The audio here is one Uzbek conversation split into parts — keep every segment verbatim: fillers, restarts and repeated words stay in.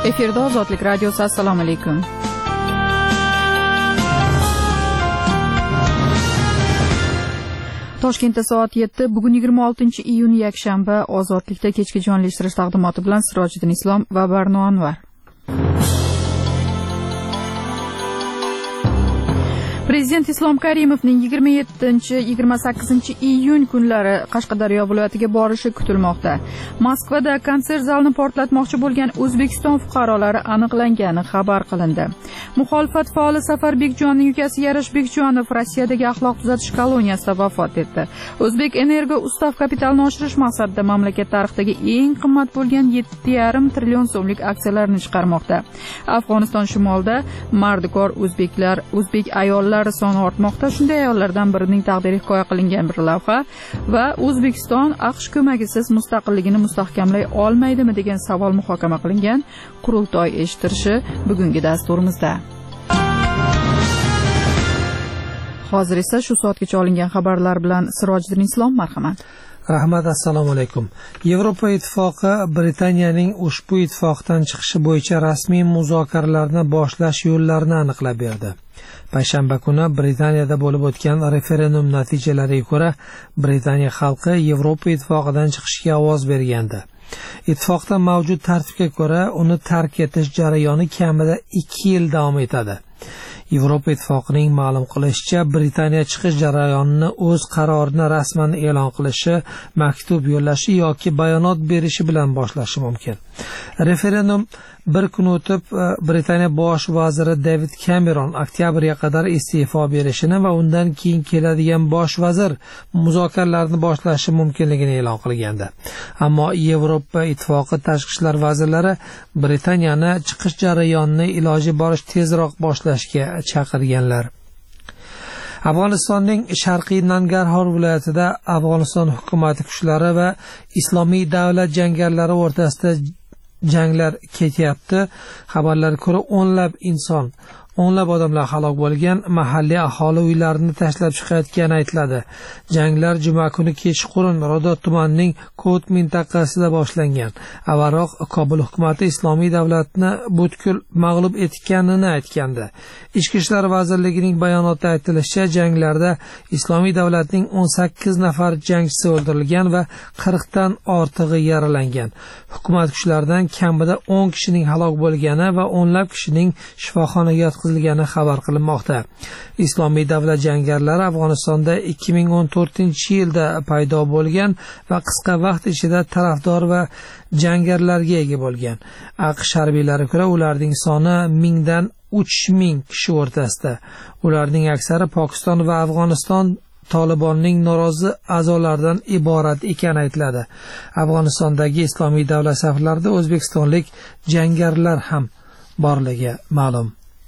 Efirda Ozodlik radiosi. Assalomu alaykum. Toshkentda soat yetti, bugun yigirma oltinchi iyun yakshanba. Ozodlikda kechki jonlashtirish taqdimoti bilan Sirojiddin Islom va Barno Anvar. Prezident Islom Karimovning yigirma yettinchi yigirma sakkizinchi iyun kunlari Qashqadaryo viloyatiga borishi kutilmoqda. Moskvada konsert zalini portlatmoqchi bo'lgan O'zbekiston fuqarolari aniqlangani xabar qilindi. Muxolifat faoli Safar Bekjonning ukasi Yarish Bekjonov Rossiyadagi axloq tuzatish koloniyasida vafot etdi. O'zbek Energo ustav kapitalni oshirish maqsadida mamlakat tarixidagi eng qimmat bo'lgan yetti yarim trillion so'mlik aksiyalarni chiqarmoqda. Afg'oniston shimolida mardikor o'zbeklar, o'zbek ayollar soni ortmoqda. Shunday ayollardan birining taqdiri hikoya qilingan bir lavha va O'zbekiston AQSh ko'magisiz mustaqilligini mustahkamlay olmaydimi degan savol muhokama qilingan qurultoy eshittirishi bugungi dasturimizda. Hozir esa shu soatgacha olingan xabarlar bilan Sirojiddin Islom, marhamat. Rahmat, assalomu alaykum. Yevropa ittifoqi Britaniyaning ushbu ittifoqdan chiqishi bo'yicha rasmiy muzokaralarni boshlash yo'llarini aniqlab berdi. Payshanba kuni Britaniyada bo'lib o'tgan referendum natijalariga ko'ra, Britaniya xalqi Yevropa ittifoqidan chiqishga ovoz bergandi. Ittifoqda mavjud tartibga ko'ra, uni tark etish jarayoni kamida ikki yil davom etadi. Yevropa ittifoqining ma'lum qilishicha, Britaniya chiqish jarayonini o'z qarorini rasman e'lon qilishi, maktub yo'llashi yoki bayonot berishi bilan boshlashi mumkin. Referendum bir kun o'tib, Britaniya bosh vaziri David Cameron oktyabrga qadar iste'fo berishini va undan keyin keladigan bosh vazir muzokaralarni boshlashi mumkinligini e'lon qilgandi. Ammo Yevropa ittifoqi tashqi ishlar vazirlari Britaniyani chiqish jarayonini iloji boricha tezroq boshlashga chaqirganlar. Afg'onistonning sharqiy Nangarhor viloyatida Afg'oniston hukumati kuchlari va Islomiy davlat jangarilari o'rtasida janglar ketyapti. Xabarlarga ko'ra, o'nlab inson, o'nlab odamlar halok bo'lgan, mahalliy aholi uylarini tashlab chiqayotgani aytiladi. Janglar juma kuni kechqurun Rodot tumanining Kot mintaqasida boshlangan. Avvalroq Kobul hukumati Islomiy davlatni butkul mag'lub etganini aytgandi. Ichki ishlar vazirligining bayonotida aytilishicha, janglarda Islomiy davlatning o'n sakkiz nafar jangchisi o'ldirilgan va qirq dan ortig'i yaralangan. Hukumat kuchlaridan kamida o'n kishining halok bo'lgani va o'nlab kishining shifoxonaga yotqizilgani xabar qilinmoqda. Islomiy davlat jangarilari Afg'onistonda ikki ming o'n to'rtinchi yilda paydo bo'lgan va qisqa vaqt ichida tarafdor va jangarilarga ega bo'lgan. AQSh harbiylariga ko'ra, ularning soni mingdan uch ming kishi o'rtasida. Ularning aksari Pokiston va Afg'oniston Tolibonning norozi a'zolaridan iborat ekani aytiladi. Afg'onistondagi Islomiy davlat saflarida o'zbekistonlik jangarilar ham borligi ma'lum.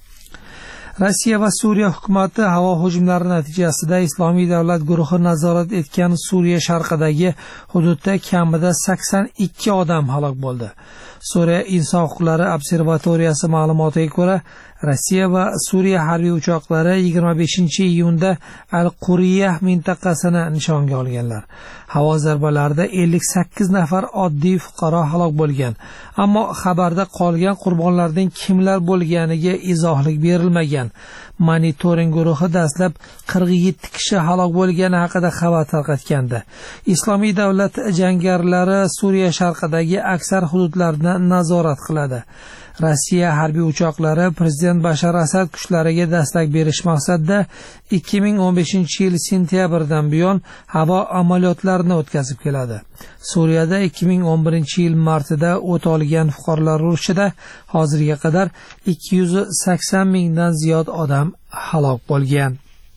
Rossiya va Suriya hukumati havo hujumlari natijasida Islomiy davlat guruhi nazorat etgan Suriya sharqidagi hududda kamida sakson ikki odam halok bo'ldi. Suriya inson huquqlari observatoriyasi ma'lumotiga ko'ra, Rossiya va Suriya harbiy uchoqlari yigirma beshinchi iyunda Al-Quriyah mintaqasini nishonga olganlar. Havo zarbalarida ellik sakkiz nafar oddiy fuqaro halok bo'lgan. Ammo xabarda qolgan qurbonlarning kimlar bo'lganiga izohlik berilmagan. Monitoring guruhi dastlab qirq yetti kishi halok bo'lgani haqida xabar tarqatgandi. Islomiy davlat jangarilari Suriya sharqidagi aksar hududlarni nazorat qiladi. Rossiya harbiy uchoqlari prezident Bashar Asad kuchlariga dastak berish maqsadida ikki ming o'n beshinchi yil sentyabrdan buyon havo amaliyotlarini o'tkazib keladi. Suriyada ikki ming o'n birinchi yil martida o't olgan fuqarolar urushida hozirga qadar ikki yuz sakson mingdan ziyod odam halok bo'lgan.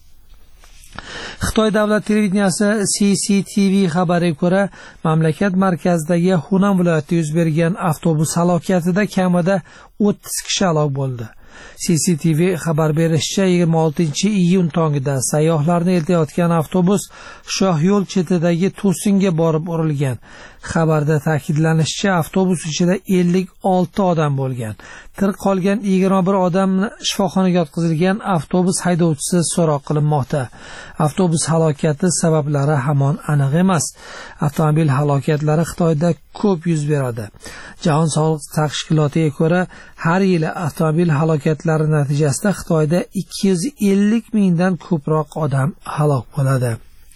Xitoy davlat televideniyasi C C T V xabariga ko'ra, mamlakat markazidagi Hunan viloyatida yuz bergan avtobus halokatida kamida o'ttiz kishi halok bo'ldi. C C T V xabar berishicha, yigirma oltinchi iyun tongida sayyohlarni eltayotgan avtobus Shohyo'l chetidagi to'singa borib urilgan. Xabarda ta'kidlanishicha, avtobus ichida ellik olti odam bo'lgan. Tirik qolgan yigirma bir odam shifoxonaga yotqizilgan. Avtobus haydovchisi so'roq qilinmoqda. Avtobus halokati sabablari hamon aniq emas. Avtomobil halokatlari Xitoyda ko'p yuz beradi. Jahon sog'liqni tashkilotiga ko'ra, har yili avtomobil halokatlari natijasida Xitoyda ikki yuz ellik mingdan ko'proq odam halok bo'ladi.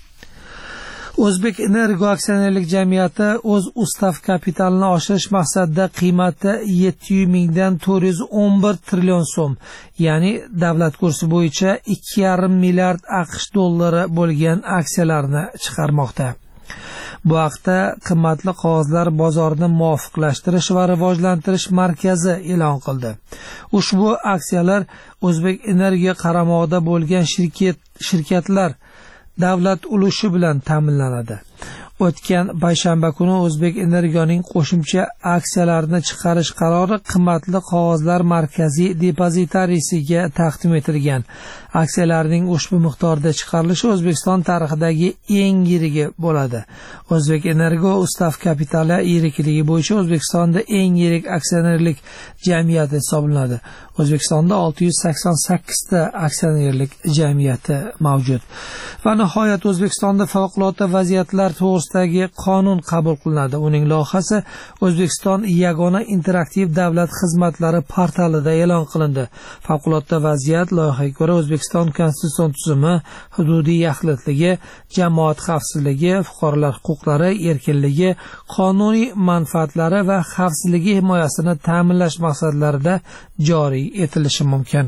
O'zbek Energo aksionerlik jamiyati o'z ustav kapitalini oshirish maqsadida qiymati yetti yuz mingdan to'rt yuz o'n bir trillion so'm, ya'ni davlat kursi bo'yicha ikki yarim milliard AQSh dollari bo'lgan aksiyalarni chiqarmoqda. Bu haqda qimmatli qog'ozlar bozorini muvofiqlashtirish va rivojlantirish markazi e'lon qildi. Ushbu aksiyalar O'zbek Energo qaramog'ida bo'lgan shirkat shirkatlar davlat ulushi bilan ta'minlanadi. O'tgan payshanba kuni O'zbek Energoning qo'shimcha aksiyalarini chiqarish qarori qimmatli qog'ozlar markaziy depozitariysiga taqdim etilgan. Aksiyalarning ushbu miqdorda chiqarilishi O'zbekiston tarixidagi eng yirigi bo'ladi. O'zbek Energo ustav kapitali yirikligi bo'yicha O'zbekistonda eng yirik aksionerlik jamiyati hisoblanadi. O'zbekistonda olti yuz sakson sakkiz ta aksionerlik jamiyati mavjud. Va nihoyat O'zbekistonda favqulodda vaziyatlar to'g'risidagi qonun qabul qilinadi. Uning loyihasi O'zbekiston yagona interaktiv davlat xizmatlari portalida e'lon qilindi. Favqulodda vaziyat loyihaga ko'ra O'zbekiston konstitutsion tuzumi, hududiy yaxlitligi, jamoat xavfsizligi, fuqarolar huquqlari, erkinligi, qonuniy manfaatlari va xavfsizligi himoyasini ta'minlash maqsadlarida joriy etilishi mumkin.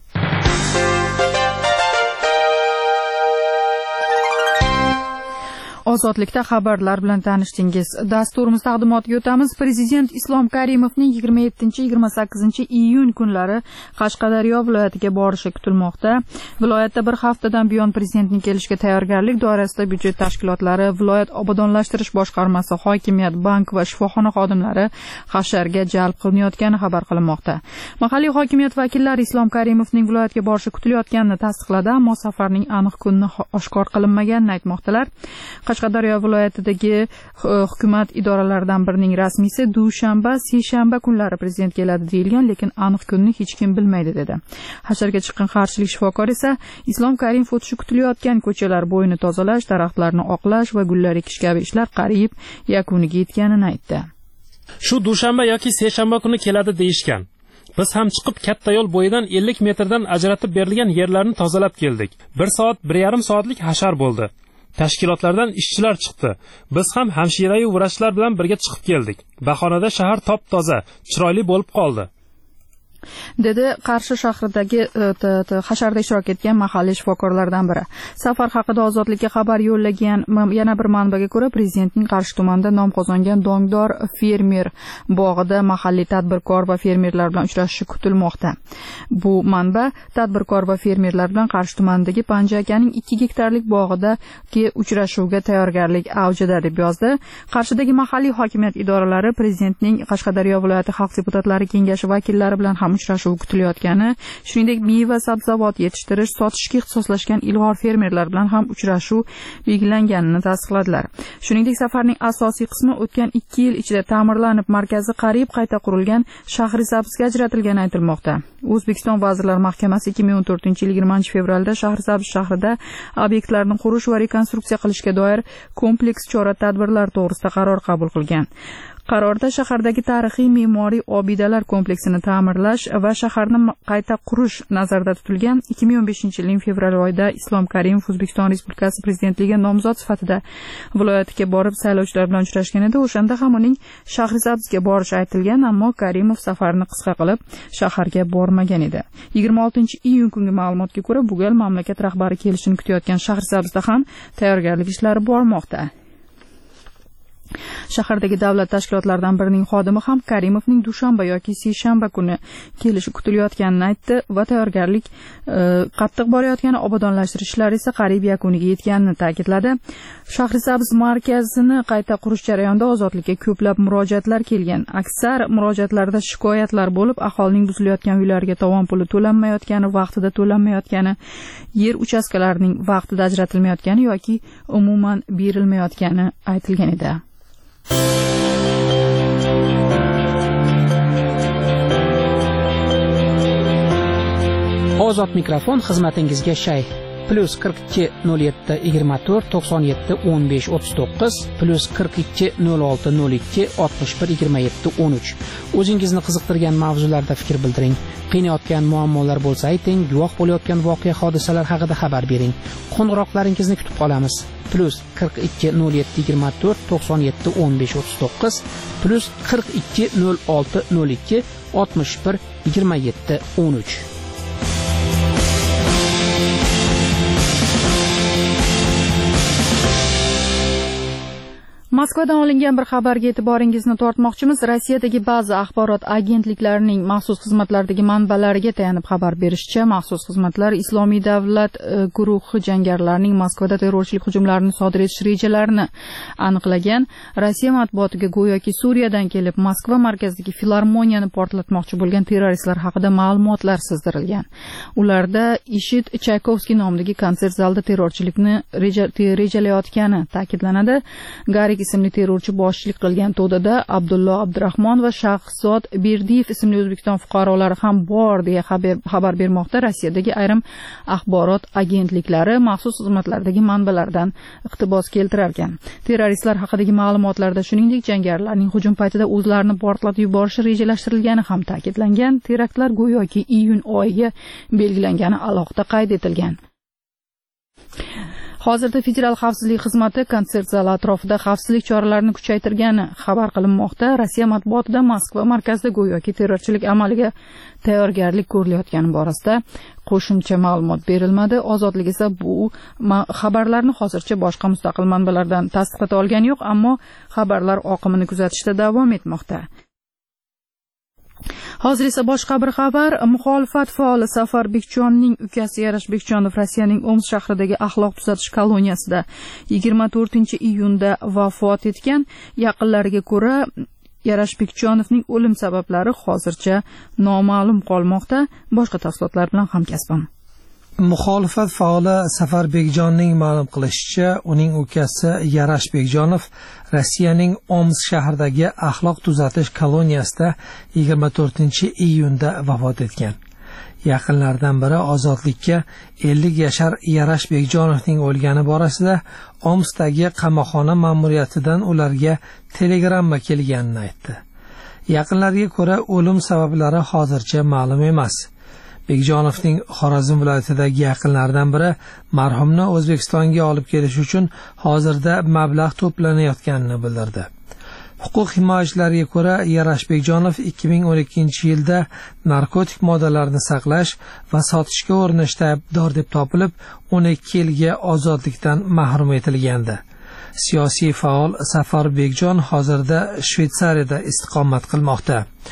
Ozodlikda xabarlar bilan tanishdingiz. Dasturimiz taqdimotiga o'tamiz. Prezident Islom Karimovning yigirma yettinchi yigirma sakkizinchi iyun kunlari Qashqadaryo viloyatiga borishi kutilmoqda. Viloyatda bir haftadan buyon prezidentning kelishiga tayyorgarlik doirasida byudjet tashkilotlari, viloyat obodonlashtirish boshqarmasi, hokimiyat, bank va shifoxona xodimlari hasharga jalb qilinayotgani xabar qilinmoqda. Mahalliy hokimiyat vakillari Islom Karimovning viloyatga borishi kutilayotganini tasdiqladi, ammo safarning aniq kunini oshkor qilinmaganini aytmoqdalar. Qashqadaryo viloyatidagi hukumat idoralaridan birining rasmiysi dushanba, seshanba kunlari prezident keladi deyilgan, lekin aniq kunni hech kim bilmaydi dedi. Hasharga chiqqan qarshilik shifokor esa Islom Karimov o'tishi kutilayotgan ko'chalar bo'yini tozalash, daraxtlarni oqlash va gullar ekish kabi ishlar qariyb yakuniga yetganini aytdi. Shu dushanba yoki seshanba kuni keladi deyishgan. Biz ham chiqib katta yo'l bo'yidan ellik metrdan ajratib berilgan yerlarni tozalab keldik. bir soat, bir yarim soatlik hashar bo'ldi. Tashkilotlardan ishchilar chiqdi. Biz ham hamshira-yu vrachlar bilan birga chiqib keldik. Bahonada shahar top-toza, chiroyli bo'lib qoldi. dedi Qarshi shahridagi hasharda ishtirok etgan mahalliy shifokorlardan biri. Safar haqida Ozodlikka xabar yo'llagan yana bir manbaga ko'ra, prezidentning Qarshi tumanida nom qozongan Dongdor fermer bog'ida mahalliy tadbirkor va fermerlar bilan uchrashishi kutilmoqda. Bu manba tadbirkor va fermerlar bilan Qarshi tumanidagi Panja akaning ikki gektarlik bog'idagi uchrashuvga tayyorgarlik avjida deb yozdi. Qarshidagi mahalliy hokimiyat idoralari prezidentning Qashqadaryo viloyati xalq deputatlari kengashi vakillari bilan ham uchrashuv kutilayotgani, shuningdek meva sabzavot yetishtirish, sotishga ixtisoslashgan ilg'or fermerlar bilan ham uchrashuv belgilanganini tasdiqladilar. Shuningdek, safarning asosiy qismi o'tgan ikki yil ichida ta'mirlanib, markazi qariyb qayta qurilgan Shahrisabzga ajratilgani aytilmoqda. O'zbekiston Vazirlar Mahkamasi ikki ming o'n to'rtinchi yil yigirmanchi fevralda Shahrisabz shahrida obyektlarni qurish va rekonstruksiya qilishga doir kompleks chora-tadbirlar to'g'risida qaror qabul qilgan. Qarorda shahardagi tarixiy me'moriy obidalar kompleksini ta'mirlash va shaharni qayta qurish nazarda tutilgan. ikki ming o'n beshinchi yilning fevral oyida Islom Karimov O'zbekiston Respublikasi prezidentligiga nomzod sifatida viloyatga borib saylovchilar bilan uchrashgan edi. O'shanda ham uning Shahrisabzga borishi aytilgan, ammo Karimov safarni qisqa qilib shaharga bormagan edi. yigirma oltinchi iyun kungi ma'lumotga ko'ra, bu gal mamlakat rahbari kelishini kutayotgan Shahrisabzda ham tayyorgarlik ishlari bormoqda. Shahardagi davlat tashkilotlaridan birining xodimi ham Karimovning dushanba yoki seshanba kuni kelishi kutilayotganini aytdi va tayyorgarlik qattiq borayotgani, obodonlashtirish ishlari esa qariyb yakuniga yetganini ta'kidladi. Shahrisabz markazini qayta qurish jarayonida ozodlikka ko'plab murojaatlar kelgan. Aksar murojaatlarda shikoyatlar bo'lib, aholining buzilayotgan uylariga tovon puli to'lanmayotgani, vaqtida to'lanmayotgani, yer uchastkalarining vaqtida ajratilmayotgani yoki umuman berilmayotgani aytilgan edi. Ozod mikrofon xizmatingizga shay. Plus qirq ikki nol yetti yigirma to'rt to'qson yetti o'n besh o'ttiz to'qqiz, plus qirq ikki nol olti nol ikki oltmish bir yigirma yetti o'n uch. O'zingizni qiziqtirgan mavzularda fikr bildiring. Qiynayotgan muammolar bo'lsa ayting, guvoh bo'layotgan voqea hodisalar haqida xabar bering. Qo'ng'iroqlaringizni kutib qolamiz. Plus qirq ikki nol yetti yigirma to'rt to'qson yetti o'n besh o'ttiz to'qqiz, plus qirq ikki nol olti nol ikki oltmish bir yigirma yetti o'n uch. Moskvadan olingan bir xabarga e'tiboringizni tortmoqchimiz. Rossiyadagi ba'zi axborot agentliklarining maxsus xizmatlaridagi manbalariga tayanib xabar berishicha, maxsus xizmatlar Islomiy davlat guruhi jangarilarining Moskvada terrorchilik hujumlarini sodir etish rejalarini aniqlagan. Rossiya matbuotiga go'yoki Suriyadan kelib Moskva markazidagi filarmoniyani portlatmoqchi bo'lgan terroristlar haqida ma'lumotlar sizdirilgan. Ularda Ishit Chaykovskiy nomidagi konsert zalida terrorchilikni rejalayotgani ta'kidlanadi. Garik ismli terrorchi boshchilik qilgan to'dada Abdullo Abdurahmon va Shahzod Berdiyev ismli O'zbekiston fuqarolari ham bor deya xabar bermoqda. Rossiyadagi ayrim axborot agentliklari maxsus xizmatlardagi manbalardan iqtibos keltirar ekan. Terroristlar haqidagi ma'lumotlarda shuningdek jangarilarning hujum paytida o'zlarini portlatib yuborishi rejalashtirilgani ham ta'kidlangan. Teraktlar go'yoki iyun oyiga belgilangani alohida qayd etilgan. Hozirda Federal xavfsizlik xizmati konsert zali atrofida xavfsizlik choralarini kuchaytirgani xabar qilinmoqda. Rossiya matbuotida Moskva markazida go'yoki terrorchilik amaliga tayyorgarlik ko'rilayotgani borasida qo'shimcha ma'lumot berilmadi. Ozodlik esa bu xabarlarni hozircha boshqa mustaqil manbalardan tasdiqlata olgani yo'q, ammo xabarlar oqimini kuzatishda davom etmoqda. Hozir esa boshqa bir xabar. Muxolifat faoli Safar Bekjonning ukasi Yarash Bekjonov Rossiyaning Omsk shahridagi axloq tuzatish koloniyasida yigirma to'rtinchi iyunda vafot etgan. Yaqinlariga ko'ra, Yarash Bekjonovning o'lim sabablari hozircha noma'lum qolmoqda. Boshqa tafsilotlar bilan hamkasbim. Muxolifat faoli Safar Bekjonning ma'lum qilishicha, uning ukasi Yarash Bekjonov Rossiyaning Omsk shahridagi axloq tuzatish koloniyasida yigirma to'rtinchi iyunda vafot etgan. Yaqinlaridan biri ozodlikka ellik yashar Yarash Bekjonovning o'lgani borasida Omskdagi qamoqxona ma'muriyatidan ularga telegramma kelganini aytdi. Yaqinlariga ko'ra, o'lim sabablari hozircha ma'lum emas. Bekjonovning Xorazm viloyatidagi yaqinlaridan biri marhumni O'zbekistonga olib kelish uchun hozirda mablag' to'planayotganini bildirdi. Huquq himoyachilariga ko'ra, Yarash Bekjonov ikki ming o'n ikkinchi yilda narkotik moddalarni saqlash va sotishga urinishda aybdor deb topilib, o'n ikki yilga ozodlikdan mahrum etilgandi. Siyosiy faol Safar Bekjon hozirda Shveysariyada istiqomat qilmoqda.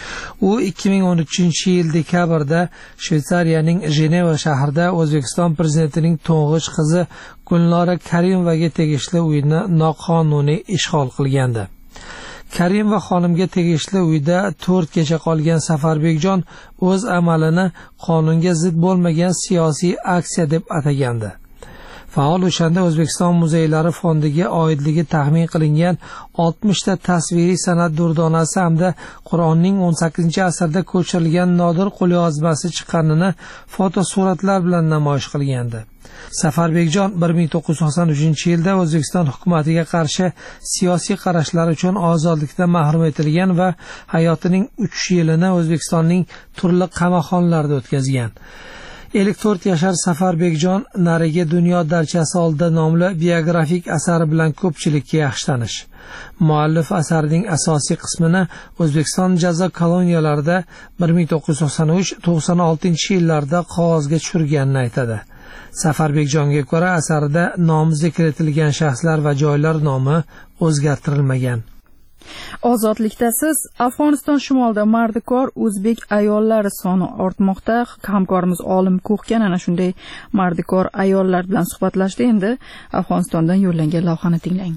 U ikki ming o'n uchinchi yil dekabrda Shveysariyaning Jeneva shahrida O'zbekiston prezidentining to'ng'ich qizi Gulnora Karimovaga tegishli uyni noqonuniy ishg'ol qilgandi. Karimova xonimga tegishli uyda to'rt kecha qolgan Safar Bekjon o'z amalini qonunga zid bo'lmagan siyosiy aksiya deb atagandi. Faol o'shanda O'zbekiston muzeylari fondiga oidligi taxmin qilingan oltmishta tasviriy san'at durdonasi hamda Qur'onning o'n sakkizinchi asrda ko'chirilgan nodir qo'lyozmasi chiqqanini fotosuratlar bilan namoyish qilgandi. Safar Bekjon bir ming to'qqiz yuz to'qson uchinchi yilda O'zbekiston hukumatiga qarshi siyosiy qarashlari uchun ozodlikdan mahrum etilgan va hayotining uch yilini O'zbekistonning turli qamoqxonalarida o'tkazgan. ellik to'rt yashar Safar Bekjon Narigi dunyo darchasi oldida nomli biografik asari bilan ko'pchilikka yaxshi tanish. Muallif asarining asosiy qismini O'zbekiston jazo koloniyalarida bir ming to'qqiz yuz to'qson uch to'qson oltinchi yillarda qog'ozga tushirganini aytadi. Safar Bekjonga ko'ra, asarida nomi zikr etilgan shaxslar va joylar nomi o'zgartirilmagan. Ozodlikda siz Afg'oniston shimolida mardikor o'zbek ayollari soni ortmoqda. Hamkorimiz Olim Ko'xgan ana shunday mardikor ayollar bilan suhbatlashdi. Endi Afg'onistondan yo'llangan lavhani tinglang.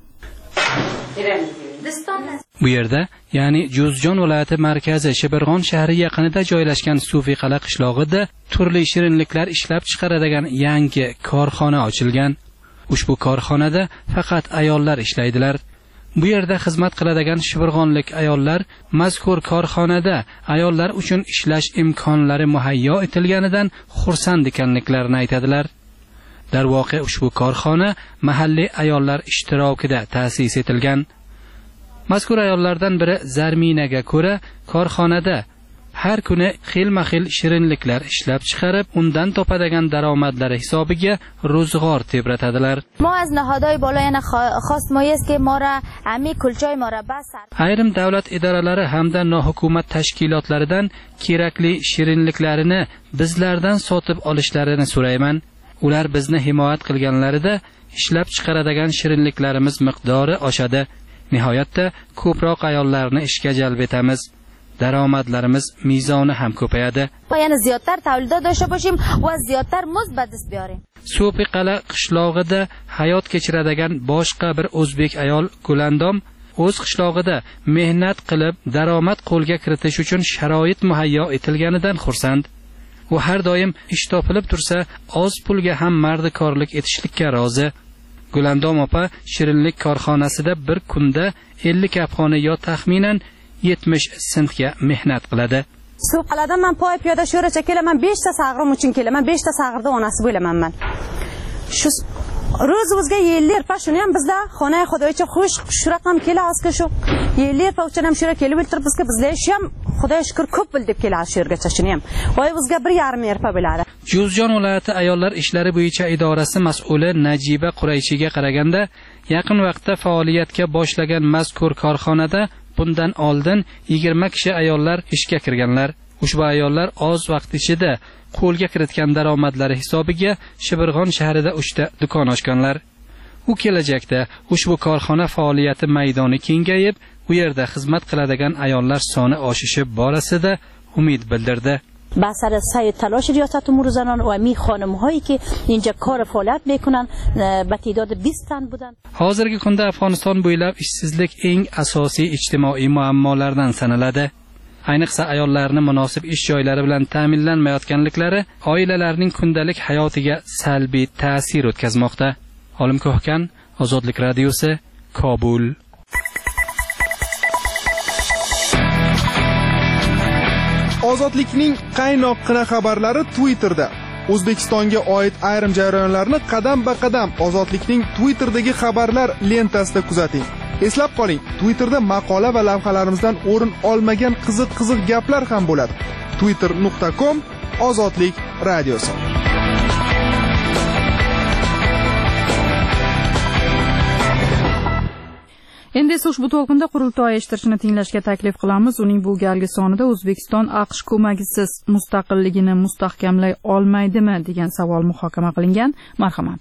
Bu yerda, ya'ni Juzjon viloyati markazi Shibirg'on shahri yaqinida joylashgan Sufiqala qishlog'ida turli shirinliklar ishlab chiqaradigan yangi korxona ochilgan. Ushbu korxonada faqat ayollar ishlaydilar. Bu yerda xizmat qiladigan shibirg'onlik ayollar mazkur korxonada ayollar uchun ishlash imkonlari muhayyo etilganidan xursand ekanliklarini aytadilar. Darvoqe ushbu korxona mahalliy ayollar ishtirokida ta'sis etilgan. Mazkur ayollardan biri Zarminaga ko'ra, korxonada har kuni xilma-xil shirinliklar ishlab chiqarib, undan topadigan daromadlari hisobiga ro'zg'or tebratadilar. ما از نهادهای بالای خواستمایی است که ما را همه کلچای ما را بس. Ayrim davlat idoralari hamda nohukumat tashkilotlaridan kerakli shirinliklarini bizlardan sotib olishlarini so'rayman. Ular bizni himoyat qilganlarida ishlab chiqaradigan shirinliklarimiz miqdori oshadi. Nihoyatda ko'proq ayollarni ishga jalb etamiz. daromadlarimiz mezoni ham ko'payadi. Ya'ni ziyodtar tavlidot dاشته باشیم va ziyodtar muz ba dast biyorim. Sufiqala qishlog'ida hayot kechiradigan boshqa bir o'zbek ayol Gulandom o'z qishlog'ida mehnat qilib daromad qo'lga kiritish uchun sharoit muhayyo etilganidan xursand. U har doim ish topilib tursa, oz pulga ham mardikorlik etishlikka rozi. Gulandom opa shirinlik korxonasida bir kunda ellik kapxona yo taxminan yetmish sentga mehnat qiladi. Suqaladan men poy piyoda sho'racha kelaman, besh ta sag'rim uchun kelaman, besh ta sag'irda onasi bo'laman men. Shu ro'z o'zga yellar pa shuni ham bizda xonay xudoycha xush shurat ham kela asqa shu yellar pa uchun ham shura kelib o'tirib bizga bizlar shu ham xudoy shukr ko'p bil deb keladi shu yergacha shuni ham. Voy o'zga bir yarim yerpa bo'ladi. Juzjon viloyati ayollar ishlari bo'yicha idorasi mas'uli Najiba Qurayshiga qaraganda, yaqin vaqtda faoliyatga boshlagan mazkur korxonada bundan oldin yigirma kishi ayollar ishga kirganlar. Ushbu ayollar oz vaqt ichida qo'lga kiritgan daromadlari hisobiga Shibirg'on shahrida uchta do'kon ochganlar. U kelajakda ushbu korxona faoliyati maydoni kengayib, u yerda xizmat qiladigan ayollar soni oshishi borasida umid bildirdi. بر سر سعی تلاش ریاست امور زنان و می خانم هایی که اینجا کار فعالیت میکنن به تعداد بیست تن بودن. Hozirgi kunda Afg'oniston bo'ylab ishsizlik eng asosiy ijtimoiy muammolardan sanaladi. Ayniqsa ayollarning munosib ish joylari bilan ta'minlanmayotganliklari oilalarning kundalik hayotiga salbiy ta'sir o'tkazmoqda. Olim Ko'xgan, Ozodlik radiosi, Kobul. Ozodlikning qaynoq-qina xabarlari Twitterda. O'zbekistonga oid ayrim jarayonlarni qadam-ba-qadam Ozodlikning Twitterdagi xabarlar lentasida kuzating. Eslab qoling, Twitterda maqola va lavhalarimizdan o'rin olmagan qiziq-qiziq gaplar ham bo'ladi. twitter nuqta com Ozodlik radiosi. Endi esa ushbu to'lqinda qurultoy eshittirishni tinglashga taklif qilamiz. Uning bu galgi sonida O'zbekiston AQSh ko'magisiz mustaqilligini mustahkamlay olmaydimi degan savol muhokama qilingan. Marhamat.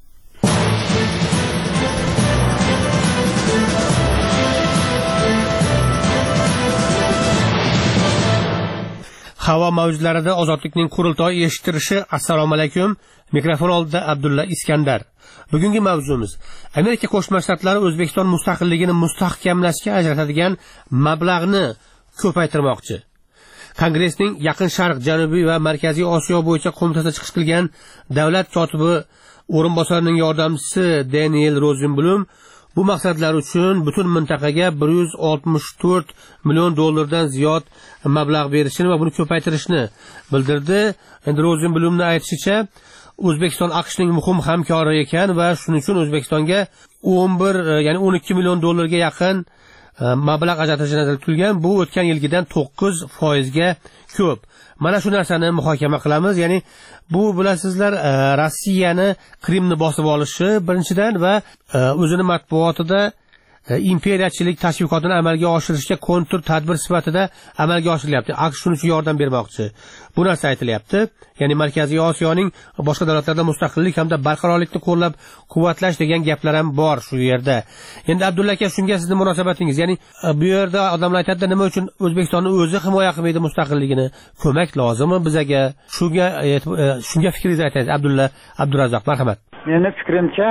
Havo mavjlarida Ozodlikning qurultoy eshittirishi. Assalomu alaykum. Mikrofon oldida Abdulla Iskandar. Bugungi mavzumiz Amerika Qo'shma Shtatlari O'zbekiston mustaqilligini mustahkamlashga ajratadigan mablag'ni ko'paytirmoqchi. Kongressning Yaqin Sharq, Janubiy va Markaziy Osiyo bo'yicha qo'mitasida chiqish qilgan davlat kotibi o'rinbosarining yordamchisi Daniel Rosenblum bu maqsadlar uchun butun mintaqaga bir yuz oltmish to'rt million dollardan ziyod mablag' berishini va buni ko'paytirishni bildirdi. Endi Rosenblumning aytishicha, O'zbekiston AQShning muhim hamkori ekan va shuning uchun O'zbekistonga o'n bir, ya'ni o'n ikki million dollarga yaqin mablag' ajratish nazarda tutilgan. Bu o'tgan yilgidan to'qqiz foiz ga ko'p. Mana shu narsani muhokama qilamiz. Ya'ni bu bilasizlar, Rossiyani Qrimni bosib olishi birinchidan va o'zini matbuotida imperiyachilik tashviqotini amalga oshirishga kontur tadbir sifatida amalga oshirilyapti. AQSh shuning uchun yordam bermoqchi. Bu narsa aytilyapti. Ya'ni Markaziy Osiyoning boshqa davlatlarda mustaqillik hamda barqarorlikni qo'llab quvvatlash degan gaplar ham bor shu yerda. Endi Abdulla aka, shunga sizning munosabatingiz, ya'ni bu yerda odamlar aytadi, nima uchun O'zbekistonni o'zi himoya qilmaydi mustaqilligini? Ko'mak lozimmi bizaga? Shunga shunga fikringizni aytasiz Abdulla Abdurazzoq, marhamat. Meni fikrimcha,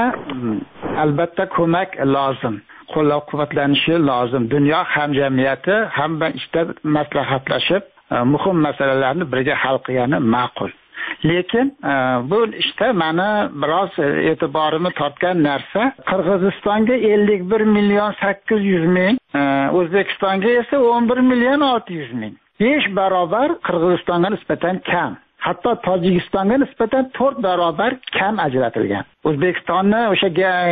albatta ko'mak lozim. Qo'llab-quvvatlanishi lozim. Dunyo hamjamiyati hamma ishda maslahatlashib, muhim masalalarni birga hal qilgani ma'qul. Lekin bu ishda meni biroz e'tiborimni tortgan narsa, Qirg'izistonga ellik bir million sakkiz yuz ming, O'zbekistonga esa o'n bir million olti yuz ming. besh barobar Qirg'izistonga nisbatan kam. Hatto Tojikistonga nisbatan to'rt barobar kam ajratilgan. O'zbekistonni o'sha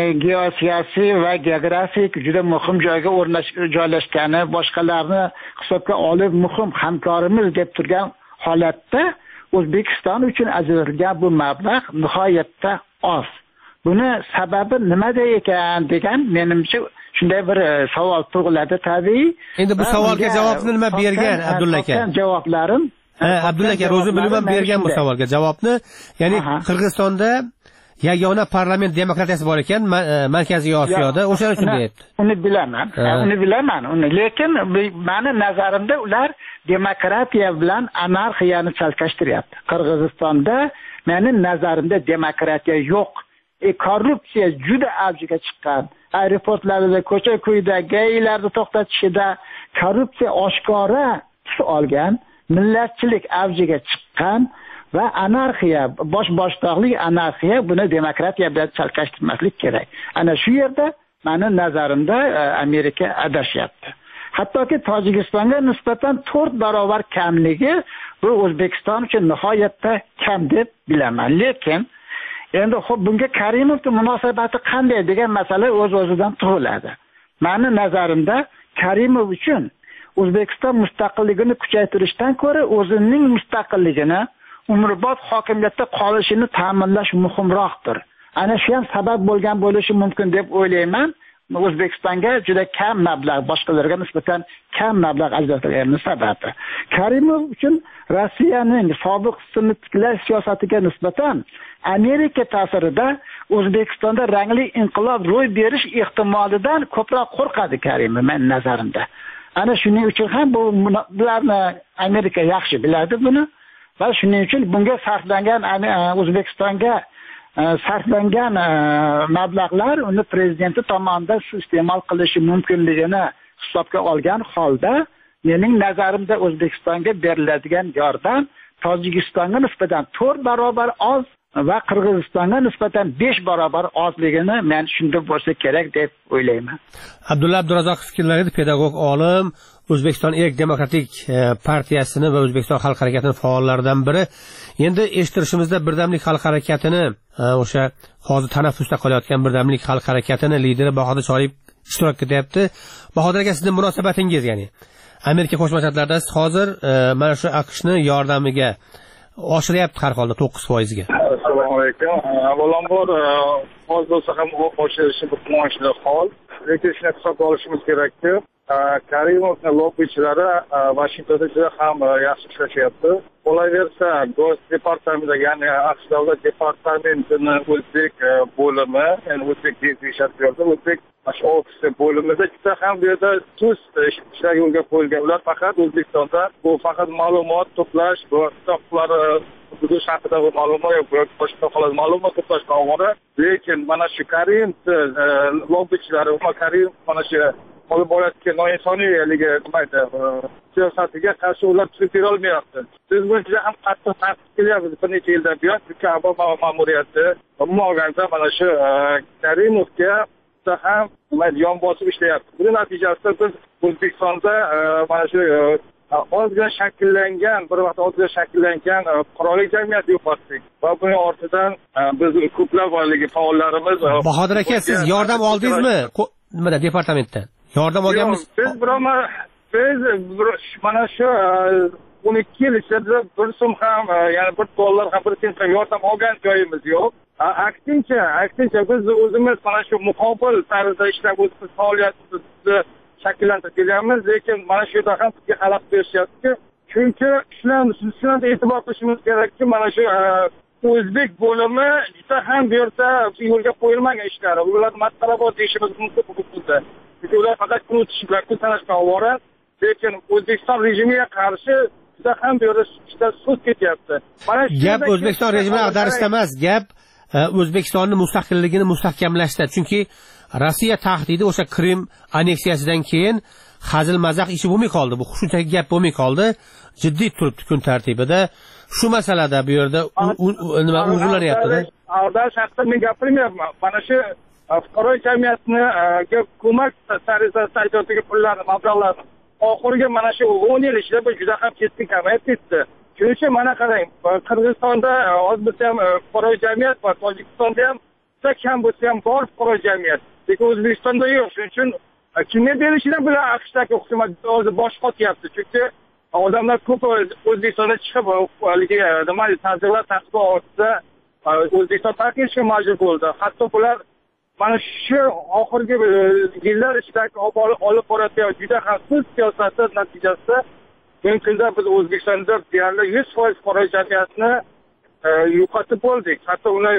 geosiyosiy va geografik juda muhim joyga joylashgani, boshqalarni hisobga olib muhim hamkorimiz deb turgan holatda O'zbekiston uchun ajratilgan bu mablag' nihoyatda oz. Buni sababi nimada ekan degan menimcha shunday bir savol tug'iladi tabiiy. Endi bu savolga javobni nima bergan Abdulla aka? Javoblarim Ha, Abdulla aka o'zi bilib bergan bu savolga javobni. Ya'ni Qirg'izistonda yagona parlament demokratiyasi bor ekan Markaziy Osiyoda, o'shaning uchun deyapti. Uni bilaman. Uni bilaman. Uni lekin meni nazarimda ular demokratiya bilan anarxiyani chalkashtiryapti. Qirg'izistonda meni nazarimda demokratiya yo'q. E, korrupsiya juda avjiga chiqqan. Aeroportlarda, ko'cha-ko'yda, gaylarni to'xtatishida korrupsiya oshkora tus olgan. Millatchilik avjiga chiqqan va anarxiya, bosh boshdoqlik anarxiya, buni demokratiya bilan chalkashtirmaslik kerak. Ana shu yerda meni nazarimda Amerika adashyapti. Hattoki Tojikistonga nisbatan to'rt barobar kamligi bu O'zbekiston uchun nihoyatda kam deb bilaman. Lekin endi xo'p, bunga Karimovning munosabati qanday degan masala o'z-o'zidan tug'iladi. Meni nazarimda Karimov uchun O'zbekiston mustaqilligini kuchaytirishdan ko'ra o'zining mustaqilligini, umrbod hokimiyatda qolishini ta'minlash muhimroqdir. Ana shu ham sabab bo'lgan bo'lishi mumkin deb o'ylayman. O'zbekistonga juda kam mablag', boshqalarga nisbatan kam mablag' ajratilgani sababi. Karimov uchun Rossiyaning sobiq sini tiklash siyosatiga nisbatan Amerika ta'sirida O'zbekistonda rangli inqilob ro'y berish ehtimolidan ko'proq qo'rqadi Karimov men nazarimda. Ana shuning uchun ham bu bularni Amerika yaxshi biladi buni va shuning uchun bunga sarflangan O'zbekistonga sarflangan mablag'lar uni prezidenti tomonidan iste'mol qilishi mumkinligini hisobga olgan holda mening nazarimda O'zbekistonga beriladigan yordam Tojikistonga nisbatan to'rt barobar oz va Qirg'izistonga nisbatan besh barobar ozligini men shunday bo'lsa kerak deb o'ylayman. Abdulla Abdurazzoq fikrlari pedagog olim, O'zbekiston Erk demokratik partiyasini va O'zbekiston xalq harakatining faollaridan biri. Endi eshittirishimizda Birdamlik xalq harakatini, o'sha hozir tanaffusda qolayotgan Birdamlik xalq harakatini lideri Bahodir Shoriyev ishtirok etyapti. Bahodir aka, sizning munosabatingiz, ya'ni Amerika Qo'shma Shtatlarida hozir mana shu AQShni yordamiga oshiryapti har holda to'qqiz foiz ga. Assalomu alaykum. Avvalambor oz bo'lsa ham oshirishi bir quvonchli hol. Lekin shuni hisobga olishimiz kerakki, Karimovning lobbiychilari Vashingtonda juda ham yaxshi ishlashyapti. Qolaversa, Go'st departamenti, ya'ni AQSh davlat departamentining o'zbek bo'limi, ya'ni o'zbek deyishyapti, o'zbek shu ofis bo'limida juda ham bu yerda tuz ishlar yo'lga qo'yilgan. Ular faqat O'zbekistonda bu faqat ma'lumot to'plash, bu hisoblar hudud haqidagi ma'lumot yoki boshqa holat ma'lumot to'plashga ovora. Lekin mana shu Karim lobbiychilari va Karim mana shu olib borayotgan noinsoniyligi nima edi siyosatiga qarshi ular turib bera olmayapti. Biz buni juda ham qattiq tanqid qilyapmiz bir necha yildan buyon. Obama ma'muriyati umuman olganda mana shu Karimovga ham yon bosib ishlayapti. Buning natijasida biz O'zbekistonda mana shu ozgina shakllangan, bir vaqt ozgina shakllangan qurolli jamiyatni yo'qotdik va buning ortidan biz ko'plab boyligi faollarimiz. Bahodir aka, siz yordam oldingizmi nimada departamentdan? Yordam olganmiz. Biz biroma biz mana shu o'n ikki yil ichida bir so'm ham, ya'ni bir dollar ham bir sent ham yordam olgan joyimiz yo'q. aksincha aksincha biz o'zimiz mana shu muqobil tarzda ishlab o'zimiz faoliyatimizni shakllantirib kelyapmiz, lekin mana shu yerda ham bizga xalaqit berishyapti. Chunki shularni shularga e'tibor qilishimiz kerakki, mana shu o'zbek bo'limi juda ham bu yerda yo'lga qo'yilmagan ishlar. Ular masxarabod deyishimiz mumkin bu yerda. Chunki ular faqat kun o'tish bilan kun sanashga ovora, lekin O'zbekiston rejimiga qarshi juda ham bu yerda so'z ketyapti. Mana shu gap O'zbekiston rejimiga ag'darishda emas, gap O'zbekistonning mustaqilligini mustahkamlashda. Chunki Rossiya tahdidi o'sha Krim anneksiyasidan keyin hazil mazax ishi bo'lmay qoldi. Bu shunchaki gap bo'lmay qoldi. Jiddiy turibdi kun tartibida. Shu masalada bu yerda nima o'zlanyapti-da? Ag'darish haqida men gapirmayapman. Mana shu fuqaro jamiyatni ko'mak tashkilotiga pullarni, mablag'larni oxirgi mana shu o'n yil ichida bu juda ham keskin kamayib ketdi. Shuning uchun mana qarang, Qirg'izistonda o'zbekcha ham fuqaro jamiyat bor, Tojikistonda ham juda kam bo'lsa ham bor fuqaro jamiyat. Lekin O'zbekistonda yo'q. Shuning uchun kimga berishidan bilan AQShdagi hukumat hozir bosh qotyapti. Chunki odamlar ko'p O'zbekistonda chiqib, nima ta'zirlar tasbih ostida O'zbekiston tark etishga majbur bo'ldi. Hatto bular mana shu oxirgi yillar ichidagi olib borayotgan juda ham sust siyosati natijasida mumkinda biz O'zbekistonda deyarli yuz foiz fuqaro jamiyatni yo'qotib bo'ldik. Hatto ular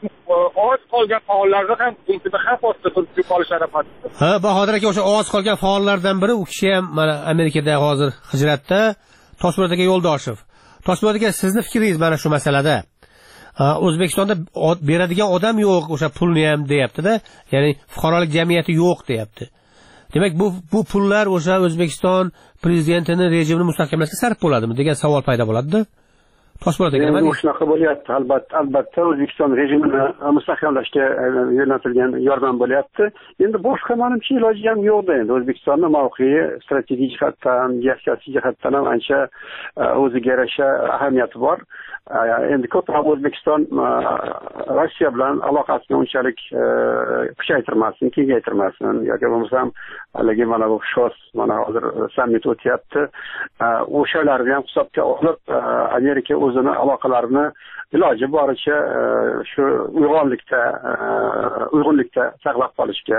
oz qolgan faollarni ham bunga xavf ostida turib qolish arafasida. Ha, Bahodir aka o'sha oz qolgan faollardan biri, u kishi ham mana Amerikada hozir hijratda, Toshpo'lat aka Yo'ldoshev. Toshpo'lat aka, sizni fikringiz mana shu masalada? O'zbekistonda beradigan odam yo'q, o'sha pulni ham deyapti-da, ya'ni fuqarolik jamiyati yo'q deyapti. Demak, bu bu pullar o'sha O'zbekiston prezidentining rejimini mustahkamlashga sarf bo'ladimi degan savol paydo bo'ladi-da. Toshpo'lat aka, nima deysiz? Shunaqa bo'lyapti, albatta, albatta O'zbekiston rejimini mustahkamlashga yo'naltirilgan yordam bo'lyapti. Endi boshqa menimcha iloji ham yo'qda. Endi O'zbekistonning mavqei strategik jihatdan, siyosiy jihatdan ham ancha o'ziga yarasha ahamiyati bor. Endi ko'proq O'zbekiston Rossiya bilan aloqasini unchalik kuchaytirmasin, kengaytirmasin yoki bo'lmasam haligi mana bu shos mana hozir sammit o'tyapti. O'shalarni ham hisobga olib Amerika o'zini aloqalarini iloji boricha shu uyg'unlikda uyg'unlikda saqlab qolishga,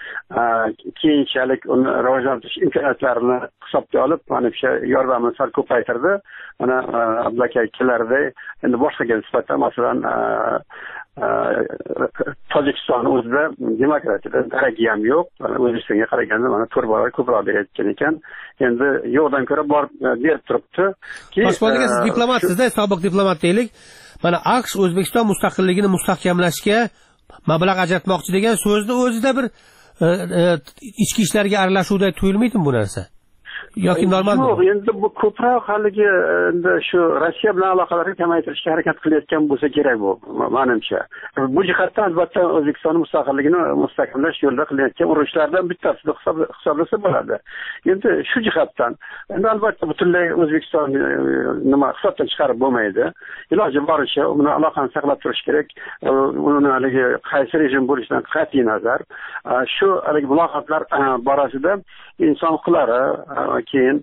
keyinchalik uni rivojlantirish imkoniyatlarini hisobga olib mana shu yordamni sal ko'paytirdi. Mana Abdulaka ikkilarida endi boshqaga nisbatan masalan Tojikiston o'zida demokratiyada daragi ham yo'q. O'zbekistonga qaraganda mana to'rt barobar ko'proq berayotgan ekan. Endi yo'qdan ko'ra borib berib turibdi. Toshpo'lat aka, siz diplomatsizda, sobiq diplomat deylik. Mana AQSh O'zbekiston mustaqilligini mustahkamlashga mablag' ajratmoqchi degan so'zni o'zida bir ichki ishlarga aralashuvda tuyulmaydimi bu narsa? Yoki normalmi? Yo'q, endi bu ko'proq haligi endi shu Rossiya bilan aloqalarni kamaytirishga harakat qilayotgan bo'lsa kerak bu, menimcha. Bu jihatdan albatta O'zbekistonning mustaqilligini mustahkamlash yo'lida qilayotgan urushlardan bittasida hisoblasa bo'ladi. Endi shu jihatdan endi albatta butunlay O'zbekiston nima hisobdan chiqarib bo'lmaydi. Iloji boricha uni aloqani saqlab turish kerak. Uni haligi qaysi rejim bo'lishidan qat'iy nazar shu haligi muloqotlar borasida inson huquqlari, keyin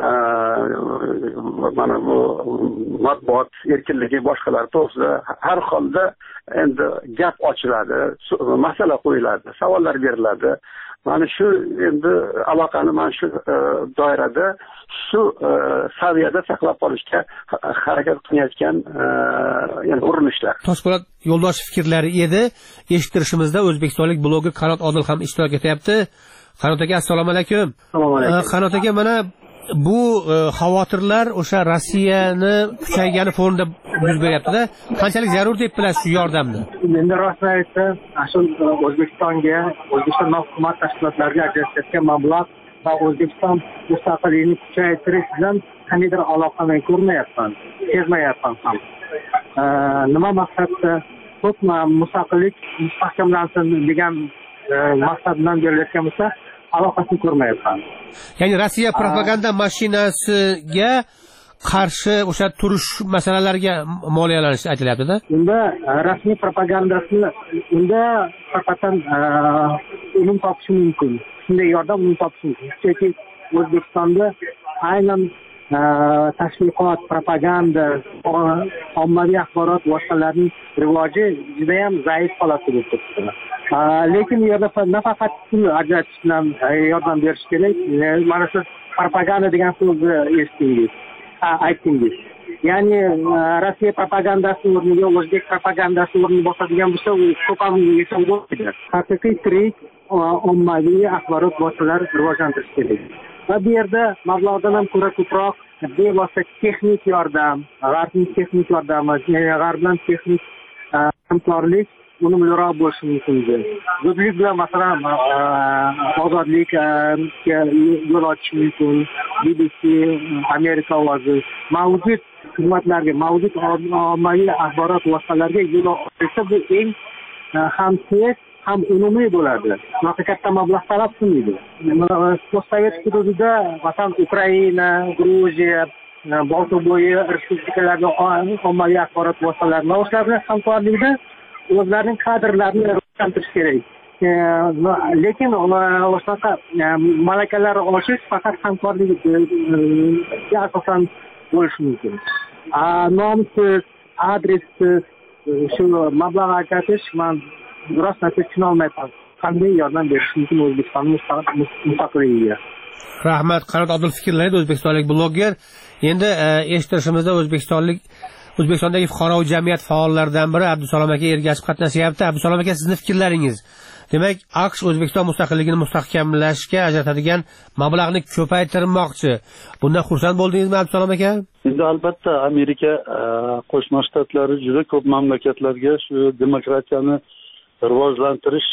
mana bu matbuot erkinligi boshqalar to'g'risida har holda endi gap ochiladi, masala qo'yiladi, savollar beriladi. Mana shu endi aloqani mana shu doirada shu saviyada saqlab qolishga harakat qilayotgan ya'ni urinishlar. Toshpo'lat Yo'ldoshev fikrlari edi. Eshittirishimizda o'zbekistonlik bloger Qanot Odil ham ishtirok etyapti. Qanot aka, assalomu alaykum. Assalomu alaykum. Qanot aka, mana bu xavotirlar o'sha Rossiyani kuchaygani fonida yuz beryapti-da. Qanchalik zarur deb bilasiz shu yordamni? Endi rostini aytsam, shu O'zbekistonga, O'zbekiston hukumat tashkilotlariga ajratilayotgan mablag' va O'zbekiston mustaqilligini kuchaytirish bilan qandaydir aloqani ko'rmayapman, sezmayapman ham. Nima maqsadda ko'p mustaqillik mustahkamlansin degan maqsad bilan berilayotgan bo'lsa, aloqasini ko'rmayapman. Ya'ni Rossiya propaganda mashinasiga qarshi o'sha turish masalalariga moliyalanishi aytilyapti-da. Unda rasmiy propagandasini unda faqatan unum topishi mumkin. Shunday yordam unum topishi mumkin. Chunki O'zbekistonda aynan tashviqot, propaganda, ommaviy axborot vositalarining rivoji juda ham zaif holatda bo'lib turibdi. Lekin bu yerda nafaqat pul ajratish bilan yordam berish kerak. Mana shu propaganda degan so'zni eshitdingiz, aytdingiz. Ya'ni Rossiya propagandasi o'rniga o'zbek propagandasi o'rnini bosadigan bo'lsa, u ko'p ham yechim bo'lmaydi. Haqiqiy tirik ommaviy axborot vositalari rivojlantirish kerak. Va bu yerda mablag'dan ham ko'ra ko'proq bevosita texnik yordam, g'arbning texnik yordami, g'arb bilan texnik hamkorlik unumliroq bo'lishi mumkin. Zudlik bilan masalan ozodlik yo'l ochish mumkin. B B C, Amerika ovozi mavjud xizmatlarga, mavjud ommaviy axborot vositalariga yo'l ochsa, bu eng ham tez ham umumiy bo'ladi. Bunaqa katta mablag' talab qilmaydi. Postsovet hududida, masalan, Ukraina, Gruziya, Boltiqbo'yi respublikalarida ommaviy axborot vositalari o'shalar bilan hamkorlikda o'zlarining kadrlarini rivojlantirish kerak. Lekin o'shaqa malakalar oshish faqat hamkorlikga asosan bo'lishi mumkin. Nomsiz, adressiz shu mablag' ajratish man rost narsa tushunolmayman. Qanday yordam berish mumkin O'zbekistonning mustaqilligiga? Rahmat, qanot Abdul fikrlaydi o'zbekistonlik blogger. Endi eshitishimizda o'zbekistonlik O'zbekistondagi fuqaroviy jamiyat faollaridan biri Abdusalom aka ergashib qatnashyapti. Abdusalom aka, sizning fikrlaringiz. Demak, AQSh O'zbekiston mustaqilligini mustahkamlashga ajratadigan mablag'ni ko'paytirmoqchi. Bundan xursand bo'ldingizmi, Abdusalom aka? Endi albatta Amerika Qo'shma Shtatlari juda ko'p mamlakatlarga shu demokratiyani rivojlantirish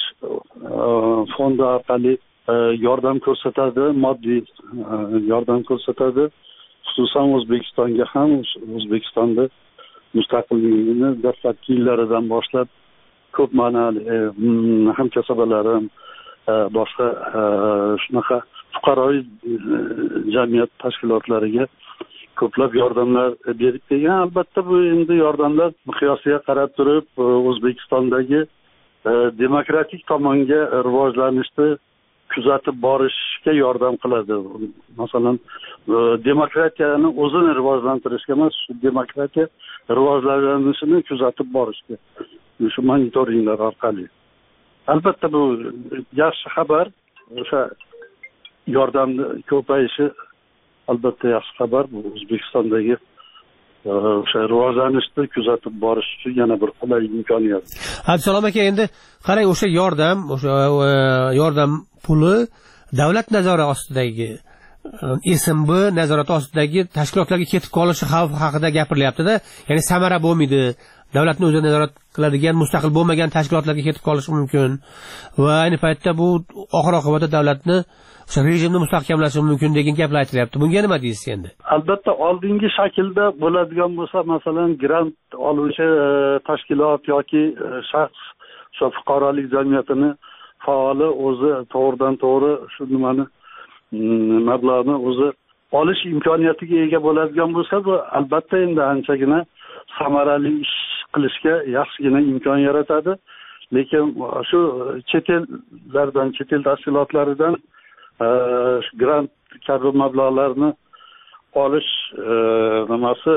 fondi orqali yordam ko'rsatadi, moddiy yordam ko'rsatadi. Xususan O'zbekistonga ham, O'zbekistonda mustaqilligini dastlabki yillaridan boshlab ko'p ma'noli hamkasbalarim, boshqa shunaqa fuqaroviy jamiyat tashkilotlariga ko'plab yordamlar berib kelgan. Albatta bu endi yordamlar miqyosiga qarab turib O'zbekistondagi demokratik tomonga rivojlanishni kuzatib borishga yordam qiladi. Masalan, demokratiyani o'zini rivojlantirishga emas, demokratiya rivojlanishini kuzatib borishga, shu monitoringlar orqali. Albatta bu yaxshi xabar, o'sha yordamni ko'payishi albatta yaxshi xabar. Bu O'zbekistondagi o'sha rivojlanishni kuzatib borish uchun yana bir qulay imkoniyat. Abdusalom aka, endi qarang, o'sha yordam, o'sha yordam puli davlat nazorati ostidagi, S M B nazorati ostidagi tashkilotlarga ketib qolishi xavfi haqida gapirilyapti-da. Ya'ni samara bo'lmaydi. Davlatni o'zi nazorat qiladigan mustaqil bo'lmagan tashkilotlarga ketib qolishi mumkin. Va ayni paytda bu oxir oqibatda davlatni o'sha rejimni mustahkamlashi mumkin degan gaplar aytilyapti. Bunga nima deysiz endi? Albatta oldingi shaklda bo'ladigan bo'lsa, masalan, grant oluvchi tashkilot yoki shaxs o'sha fuqarolik jamiyatini faoli o'zi to'g'ridan to'g'ri shu nimani mablag'ni o'zi olish imkoniyatiga ega bo'ladigan bo'lsa, bu albatta endi anchagina samarali ish qilishga yaxshigina imkon yaratadi. Lekin shu chet ellardan, chet el tashkilotlaridan grant kabi mablag'larni olish nimasi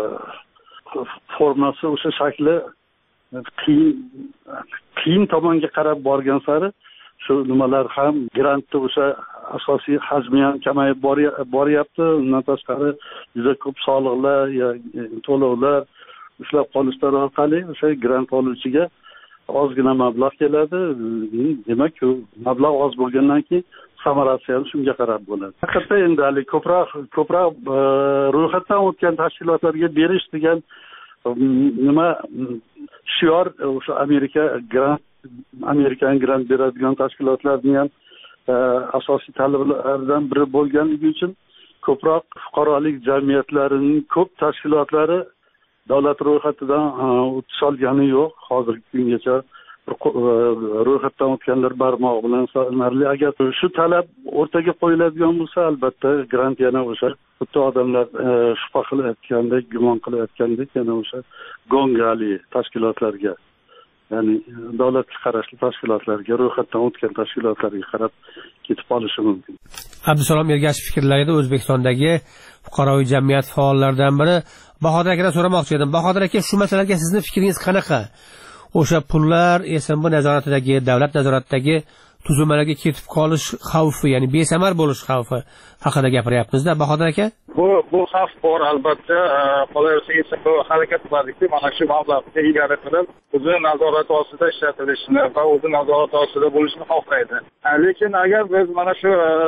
formasi, o'sha shakli qiyin qiyin tomonga qarab borgan sari shu nimalar ham grantni o'sha asosiy hajmi ham kamayib boryapti. Undan tashqari juda ko'p soliqlar, to'lovlar ushlab qolishlar orqali o'sha grant oluvchiga ozgina mablag' keladi. Demak, u mablag' oz bo'lgandan keyin samarasi ham shunga qarab bo'ladi. Haqiqatda endi hali ko'proq ko'proq ro'yxatdan o'tgan tashkilotlarga berish degan nima shior o'sha Amerika grant Amerikan grant beradigan tashkilotlarning ham asosiy talablaridan biri bo'lganligi uchun ko'proq fuqarolik jamiyatlarining ko'p tashkilotlari davlat ro'yxatidan o'tish olgani yo'q. Hozirgi kungacha ro'yxatdan o'tganlar barmoq bilan sanarli. Agar shu talab o'rtaga qo'yiladigan bo'lsa, albatta grant yana o'sha xuddi odamlar shubha qilayotgandek, gumon qilayotgandek yana o'sha gongali tashkilotlarga ya'ni davlatga qarashli tashkilotlarga, ro'yxatdan o'tgan tashkilotlarga qarab ketib qolishi mumkin. Abdusalom Ergashev fikrlarida O'zbekistondagi fuqaroviy jamiyat faollaridan biri Bahodir akadan so'ramoqchi edim. Bahodir aka, shu masalaga sizni fikringiz qanaqa? O'sha pullar S M B nazoratidagi, davlat nazoratidagi tuzilmalarga ketib qolish xavfi, ya'ni besamar bo'lish xavfi haqida gapiryapmiz-da, Bahodir aka? Bu bu xavf bor, albatta. Qolaversa S M B harakat qiladiki, mana shu mablag'ga egalik qilib, o'zi nazorat ostida ishlatilishini va o'zi nazorat ostida bo'lishini xohlaydi. Lekin agar biz mana shu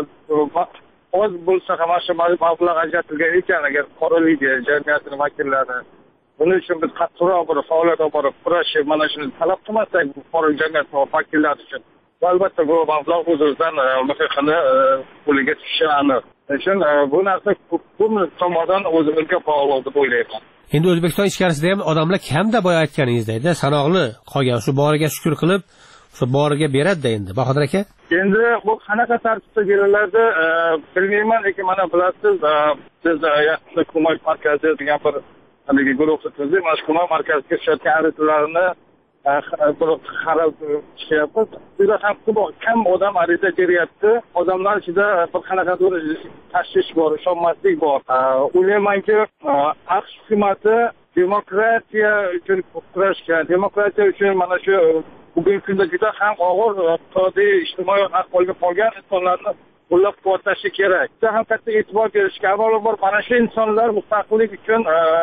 oz bo'lsa ham shu mablag' ajratilgan ekan, agar fuqarolik jamiyatining vakillari buning uchun biz qattiqroq bir faoliyat olib borib kurashib, mana shuni talab qilmasak, fuqarolik jamiyati vakillari uchun albatta bu mablag' o'z-o'zidan M F Xni puliga tushishi aniq. Shuning uchun bu narsa ko'p tomondan o'zimizga bog'liq deb o'ylayman. Endi O'zbekiston ichkarisida ham odamlar kamda, boya aytganingizdek, sanoqli qolgan, shu boriga shukr qilib, shu boriga beradi-da endi. Bahodir aka? Endi bu qanaqa tartibda beriladi, bilmayman, lekin mana bilasiz, siz yaxshi ko'mak markazi degan bir haligi guruh tuzdik, mana shu ko'mak markaziga tushayotgan arizalarni qarab chiqyapmiz. Juda ham kam odam ariza beryapti. Odamlar ichida bir qanaqadir tashvish bor, ishonmaslik bor. O'ylaymanki, AQSh hukumati demokratiya uchun kurashgan, demokratiya uchun mana shu bugungi kunda juda ham og'ir iqtisodiy, ijtimoiy ahvolga qolgan insonlarni qo'llab-quvvatlashi kerak. Juda ham katta e'tibor berishga, avvalambor mana shu insonlar mustaqillik uchun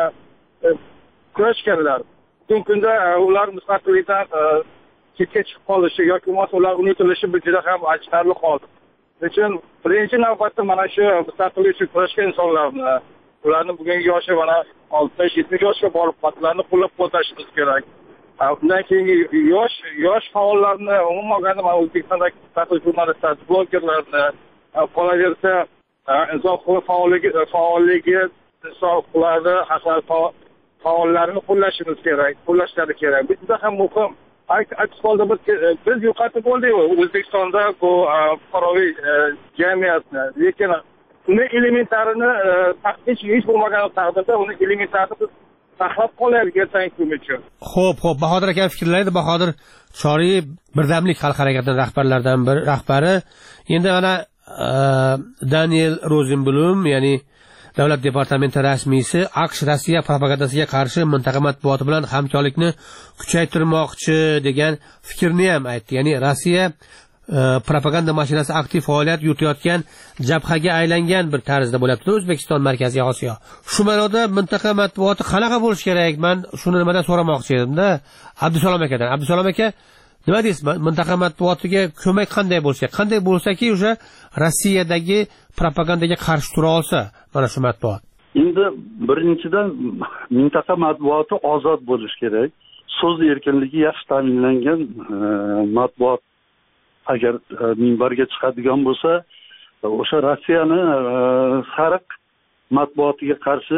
kurashganlar. Bugungi kunda ular mustaqillikdan chetga chiqib qolishi yoki bo'lmasa ular unutilishi juda ham achinarli hol. Lekin birinchi navbatda mana shu mustaqillik uchun kurashgan insonlarni, ularni bugungi yoshi mana oltmish yetmish yoshga borib qolganlarni qo'llab-quvvatlashimiz kerak. Undan keyingi yosh yosh faollarni, umuman olganda mana O'zbekistondagi mustaqil jurnalistlar, blogerlarni, qolaversa inson huquq faolligi faolligi inson huquqlari haqlari faollarini qo'llashimiz kerak, qo'llashlari kerak. Bu juda ham muhim. Aks holda biz biz yo'qotib bo'ldik O'zbekistonda bu fuqaroviy jamiyatni, lekin uni elementarini hech hech bo'lmagan taqdirda uni elementarini biz saqlab qolaylik ertangi kun uchun. Xo'p, xo'p, Bahodir aka fikrlarida Bahodir Choriy birdamlik xalq harakatining rahbarlaridan biri, rahbari. Endi mana Daniel Rozenblum, ya'ni Davlat departamenti rasmiysi AQSh Rossiya propagandasiga qarshi mintaqa matbuoti bilan hamkorlikni kuchaytirmoqchi degan fikrni ham aytdi. Ya'ni Rossiya propaganda mashinasi aktiv faoliyat yuritayotgan jabhaga aylangan bir tarzda bo'lyapti O'zbekiston, Markaziy Osiyo. Shu ma'noda mintaqa matbuoti qanaqa bo'lishi kerak? Men shuni nimadan so'ramoqchi edim-da, Abdusalom akadan. Abdusalom aka, nima deysiz? Mintaqa matbuotiga ko'mak qanday bo'lsa, qanday bo'lsa-ki o'sha Rossiyadagi propagandaga qarshi tura olsa, mana shu matbuot. Endi birinchidan mintaqa matbuoti ozod bo'lishi kerak. So'z erkinligi yaxshi ta'minlangan matbuot agar minbarga chiqadigan bo'lsa, o'sha Rossiyani sariq matbuotiga qarshi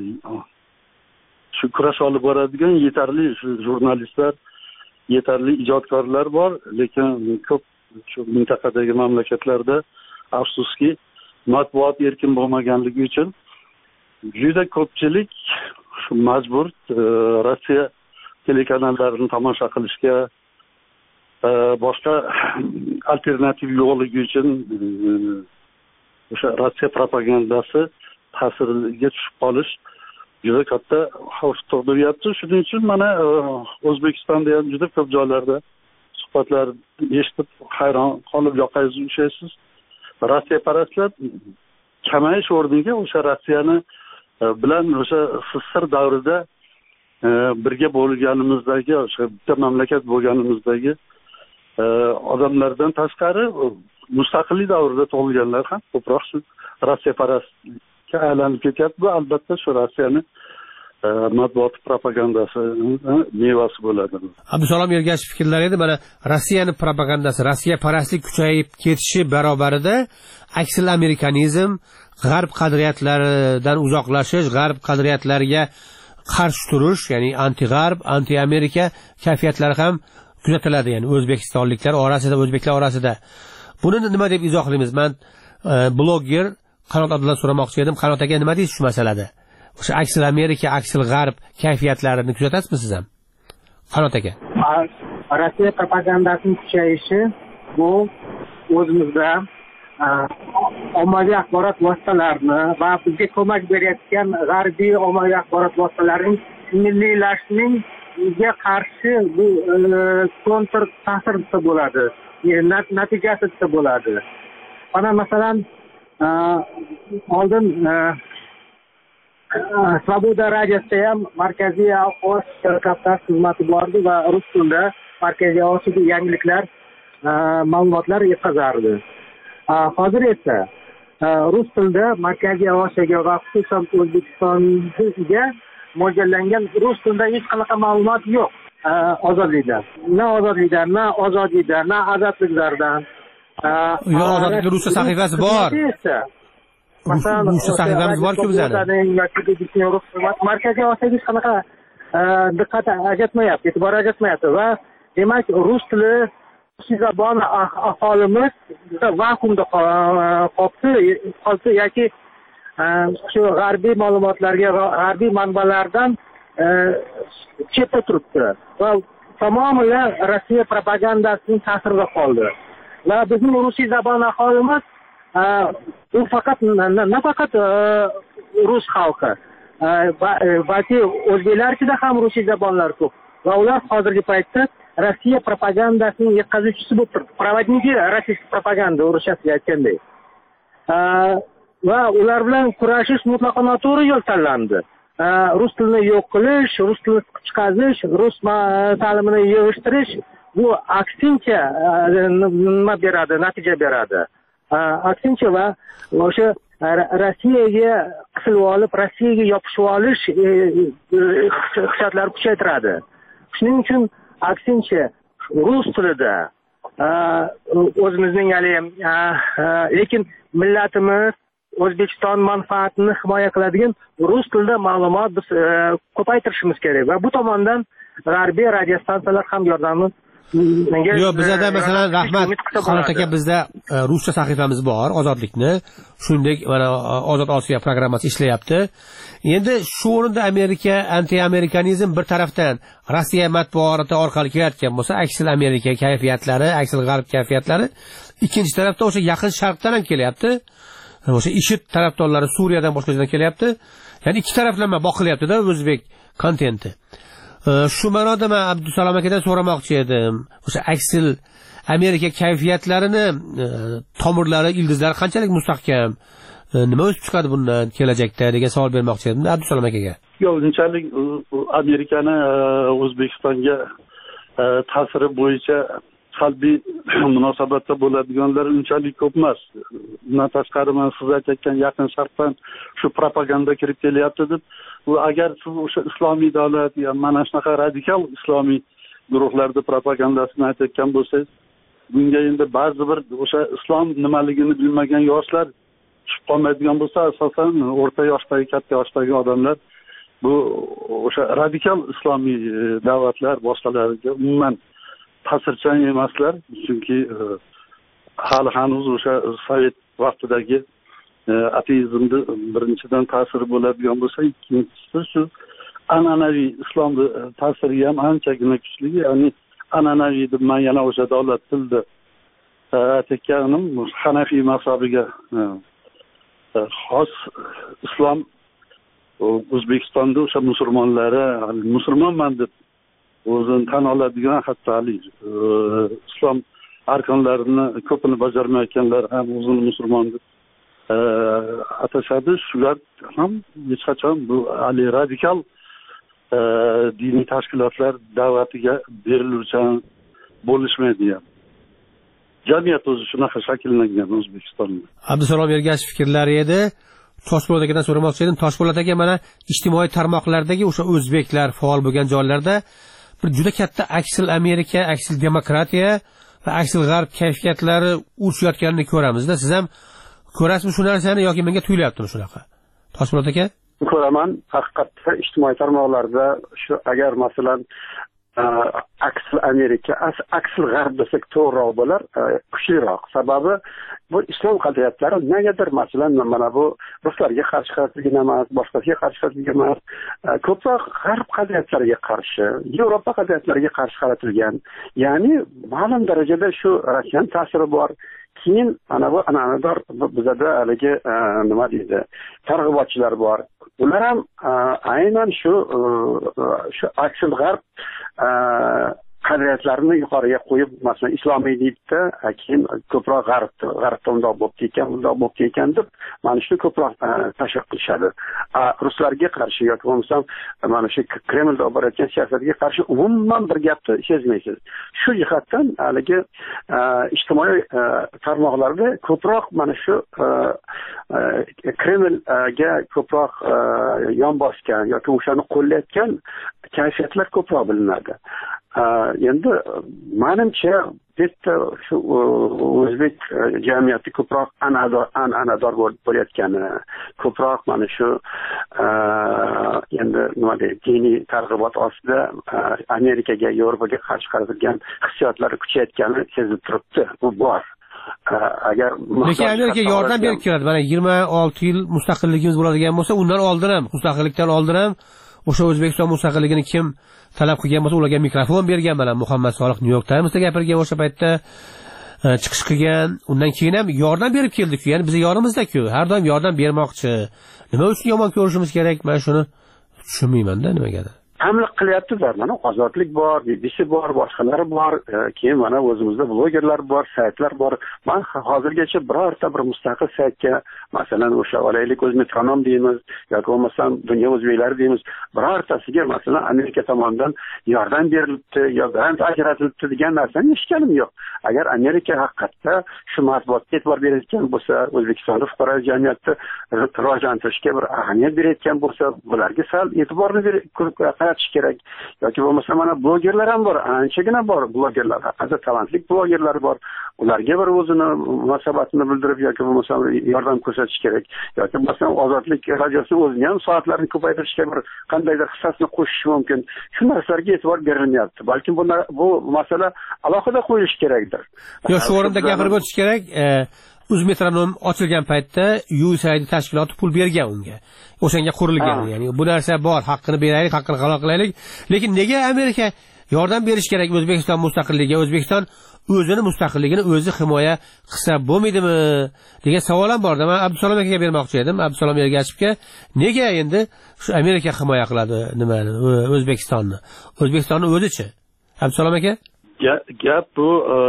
shu kurash olib boradigan yetarli jurnalistlar, yetarli ijodkorlar bor, lekin ko'p shu mintaqadagi mamlakatlarda afsuski matbuot erkin bo'lmaganligi uchun juda ko'pchilik majbur Rossiya telekanallarini tomosha qilishga, boshqa alternativ yo'qligi uchun o'sha Rossiya propagandasi ta'siriga tushib qolish juda katta xavf tug'diryapti. Shuning uchun mana O'zbekistonda ham juda ko'p joylarda suhbatlar eshitib hayron qolib yoqangiz ushlaysiz. Rossiya parastlar kamayish o'rniga o'sha Rossiyani bilan o'sha sir davrida birga bo'lganimizdagi, o'sha bitta mamlakat bo'lganimizdagi odamlardan tashqari mustaqillik davrida tug'ilganlar ham ko'proq shu Rossiya parastga aylanib ketyapti. Bu albatta shu Rossiyani matbuot propagandasi mevasi bo'ladi. Abdusalom Ergashev fikrlari edi. Mana Rossiyani propagandasi, Rossiya parastlik kuchayib ketishi barobarida aksil amerikanizm, g'arb qadriyatlaridan uzoqlashish, g'arb qadriyatlariga qarshi turish, ya'ni anti-g'arb, anti-amerika kayfiyatlari ham kuzatiladi, ya'ni o'zbekistonliklar orasida, o'zbeklar orasida. Buni nima deb izohlaymiz? Men bloger Qanot Abdulla so'ramoqchi edim. Qanot aka, nima deysiz shu masalada? O'sha aksil Amerika, aksil g'arb kayfiyatlarini kuzatasizmi siz ham? Qanot aka. Rossiya propagandasining kuchayishi bu o'zimizda ommaviy axborot vositalarini va bizga ko'mak berayotgan g'arbiy ommaviy axborot vositalarining milliylashishiga qarshi bu kontr ta'sir desa bo'ladi, natijasi desa bo'ladi. Mana masalan oldin Svoboda radiosida ham Markaziy Osiyo Kavkaz xizmati bor edi va rus tilida Markaziy Osiyoga yangiliklar, ma'lumotlar yetkazardi. Hozir esa rus tilida Markaziy Osiyoga va xususan O'zbekistonga mo'ljallangan rus tilida hech qanaqa ma'lumot yo'q. Ozodlikdan, na ozodlikdan, na ozodlikdan, na azadliklardan. Yo'q, ozodlik ruscha sahifasi bor. Masalan, ruscha sahifamiz bor-ku bizlarning. Markaziy Osiyoga hech qanaqa diqqat ajratmayapti, e'tibor ajratmayapti va demak rus tili zabon aholimiz vakuumda qoldi yoki shu g'arbiy ma'lumotlarga va g'arbiy manbalardan chetda turibdi va tamomila Rossiya propagandasining ta'sirida qoldi. Va bizning rusiy zabon aholimiz bu faqat nafaqat rus xalqi, balki o'zbeklar ichida ham rusiy zabonlar ko'p va ular hozirgi paytda Rossiya propagandasining yetkazuvchisi bo'lib turibdi. Provodniki rossiyskiy propaganda o'rishasiga aytgandek. Va ular bilan kurashish mutlaqo noto'g'ri yo'l tanlandi. Rus tilini yo'q qilish, rus tilini chiqarish, rus ta'limini yig'ishtirish bu aksincha nima beradi, natija beradi. Aksincha va o'sha Rossiyaga qisilib olib, Rossiyaga yopishib olish hissiyotlarini kuchaytiradi. Shuning uchun aksincha rus tilida o'zimizning hali lekin millatimiz O'zbekiston manfaatini himoya qiladigan rus tilida ma'lumot biz ko'paytirishimiz kerak va bu tomondan g'arbiy radiostansiyalar ham yordami Yo'q, bizda masalan rahmat Xonat aka, bizda ruscha sahifamiz bor, ozodlikni, shuningdek mana Ozod Osiyo programmasi ishlayapti. Endi shu o'rinda Amerika anti-amerikanizm bir tarafdan Rossiya matbuoti orqali kelayotgan bo'lsa, aksil Amerika kayfiyatlari, aksil g'arb kayfiyatlari, ikkinchi tarafdan o'sha yaqin sharqdan ham kelyapti. O'sha IShID tarafdorlari Suriyadan boshqa joydan kelyapti. Ya'ni ikki taraflama boqilyapti-da o'zbek kontenti. Shu ma'noda men Abdusalom akadan so'ramoqchi edim. O'sha aksil Amerika kayfiyatlarini tomirlari, ildizlari qanchalik mustahkam, nima o'sib chiqadi bundan kelajakda degan savol bermoqchi edim Abdusalom akaga. Yo'q, unchalik Amerikani O'zbekistonga ta'siri bo'yicha salbiy munosabatda bo'ladiganlar unchalik ko'p emas. Bundan tashqari men siz aytgan yaqin sharqdan shu propaganda kirib kelyapti deb, u agar siz o'sha islomiy davlat ya mana shunaqa radikal islomiy guruhlarda propagandasini aytayotgan bo'lsangiz, bunga endi ba'zi bir o'sha islom nimaligini bilmagan yoshlar chiqib qolmaydigan bo'lsa, asosan o'rta yoshdagi, katta yoshdagi odamlar bu o'sha radikal islomiy da'vatlar boshqalarga umuman ta'sirchan emaslar, chunki hali hanuz o'sha sovet vaqtidagi ateizmni birinchidan ta'siri bo'ladigan bo'lsa, ikkinchisi shu an'anaviy islomni ta'siri ham anchagina kuchli. Ya'ni an'anaviy deb men yana o'sha davlat tilida aytganim Hanafiy mazhabiga xos islom O'zbekistonda o'sha musulmonlari musulmonman deb o'zini tan oladigan, hatto islom arkonlarini ko'pini bajarmayotganlar ham o'zini musulmon deb atashadi. Shular ham hech qachon bu ali radikal diniy tashkilotlar da'vatiga beriluvchan bo'lishmaydi ham. Jamiyat o'zi shunaqa shakllangan O'zbekistonda. Abdusalom Ergashev fikrlari edi. Toshpo'lat akadan so'ramoqchi edim. Toshpo'lat aka, mana ijtimoiy tarmoqlardagi o'sha o'zbeklar faol bo'lgan joylarda bir juda katta aksil Amerika, aksil demokratiya va aksil g'arb kayfiyatlari urushayotganini ko'ramizda. Siz ham ko'rasizmi shu narsani yoki menga tuyulyaptimi shunaqa? Toshpo'lat aka? Ko'raman, haqiqatda ijtimoiy tarmoqlarda shu agar masalan aksil Amerika, aksil g'arb desak to'g'riroq bo'lar, kuchliroq. Sababi bu islom qadriyatlari negadir, masalan, mana bu ruslarga qarshi qaratilgan emas, boshqasiga qarshi qaratilgan emas, ko'proq g'arb qadriyatlariga qarshi, Yevropa qadriyatlariga qarshi qaratilgan. Ya'ni ma'lum darajada shu Rossiya ta'siri bor. Keyin ana bu an'anador bizada haligi nima deydi, targ'ibotchilar bor. Ular ham aynan shu shu aksil g'arb qadriyatlarini yuqoriga qo'yib, masalan, islomiy deydi, keyin ko'proq g'arb g'arbda undoq bo'lib ketgan, undoq bo'lib ketgan deb mana shuni ko'proq tashviq qilishadi. Ruslarga qarshi yoki bo'lmasam mana shu Kremlda olib borayotgan siyosatga qarshi umuman bir gapni sezmaysiz. Shu jihatdan haligi ijtimoiy tarmoqlarda ko'proq mana shu Kremlga ko'proq yon bosgan yoki o'shani qo'llayotgan kayfiyatlar ko'proq bilinadi. Endi menimcha bitta shu o'zbek jamiyati ko'proq an'anador an'anador bo'layotgani, ko'proq mana shu endi nima deydi, diniy targ'ibot ostida Amerikaga, Yevropaga qarshi qaratilgan hissiyotlar kuchayotgani sezilib turibdi. Bu bor. Agar lekin Amerika yordam berib keladi. Mana yigirma olti yil mustaqilligimiz bo'ladigan bo'lsa, undan oldin ham, mustaqillikdan oldin ham o'sha O'zbekiston mustaqilligini kim talab qilgan bo'lsa, ularga mikrofon bergan. Mana Muhammad Solih New York Times'da gapirgan, o'sha paytda chiqish qilgan. Undan keyin ham yordam berib keldik-ku. Ya'ni biz yorimizda-ku. Har doim yordam bermoqchi. Nima uchun yomon ko'rishimiz kerak? Men shuni tushunmayman-da nimagadir. Hamlik qilyapti-da. Mana Ozodlik bor, B B C bor, boshqalari bor, keyin mana o'zimizda blogerlar bor, saytlar bor. Men hozirgacha birorta bir mustaqil saytga, masalan, o'sha olaylik o'z metronom deymiz yoki bo'lmasam dunyo o'zbeklari deymiz, birortasiga masalan Amerika tomonidan yordam berilibdi yoki grant ajratilibdi degan narsani eshitganim yo'q. Agar Amerika haqiqatda shu matbuotga e'tibor berayotgan bo'lsa, O'zbekistonda fuqarolik jamiyatni rivojlantirishga bir ahamiyat berayotgan bo'lsa, bularga sal e'tiborni berib kerak. Yoki bo'lmasa mana blogerlar ham bor, anchagina bor blogerlar, haqida talantli blogerlar bor. Ularga bir o'zini munosabatini bildirib yoki bo'lmasa yordam ko'rsatish kerak. Yoki masalan Ozodlik radiosini o'zini ham soatlarini ko'paytirishga bir qandaydir hissasini qo'shish mumkin. Shu narsalarga e'tibor berilmayapti. Balki bu bu masala alohida qo'yilishi kerakdir. Yo, shu o'rinda gapirib o'tish kerak. Uzmetronom ochilgan paytda U S A I D tashkiloti pul bergan unga. O'shanga qurilgan, ya'ni bu narsa bor, haqqini beraylik, haqqini halol qilaylik. Lekin nega Amerika yordam berish kerak O'zbekiston mustaqilligiga? O'zbekiston o'zini mustaqilligini o'zi himoya qilsa bo'lmaydimi degan savol ham bor. Men Abdusalom akaga bermoqchi edim, Abdusalom Ergashevga. Nega endi shu Amerika himoya qiladi nimani, O'zbekistonni? O'zbekistonni o'zichi? Abdusalom aka? Gap bu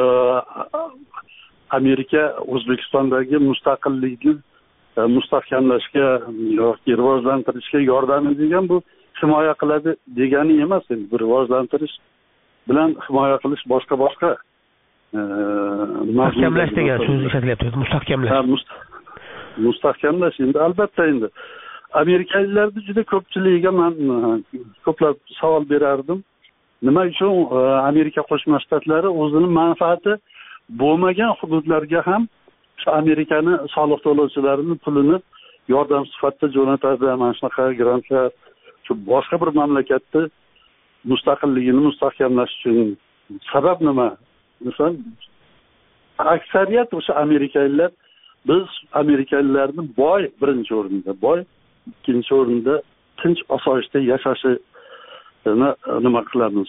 Amerika O'zbekistondagi mustaqillikni mustahkamlashga yoki rivojlantirishga yordam degan bu himoya qiladi degani emas. Endi bu rivojlantirish bilan himoya qilish boshqa boshqa. Mustahkamlash degan so'z ishlatilyapti. Mustahkamlash. Mustahkamlash endi albatta endi Amerikaliklarda juda ko'pchiligiga men ko'plab savol berardim. Nima uchun Amerika Qo'shma Shtatlari o'zining manfaati bo'lmagan hududlarga ham shu Amerikani soliq to'lovchilarining pulini yordam sifatida jo'natadi. Mana shunaqa grantlar shu boshqa bir mamlakatni mustaqilligini mustahkamlash uchun sabab nima? Masalan, aksariyat o'sha amerikaliklar, biz amerikaliklarni boy birinchi o'rinda, boy ikkinchi o'rinda tinch osoyishta yashashini nima qilamiz?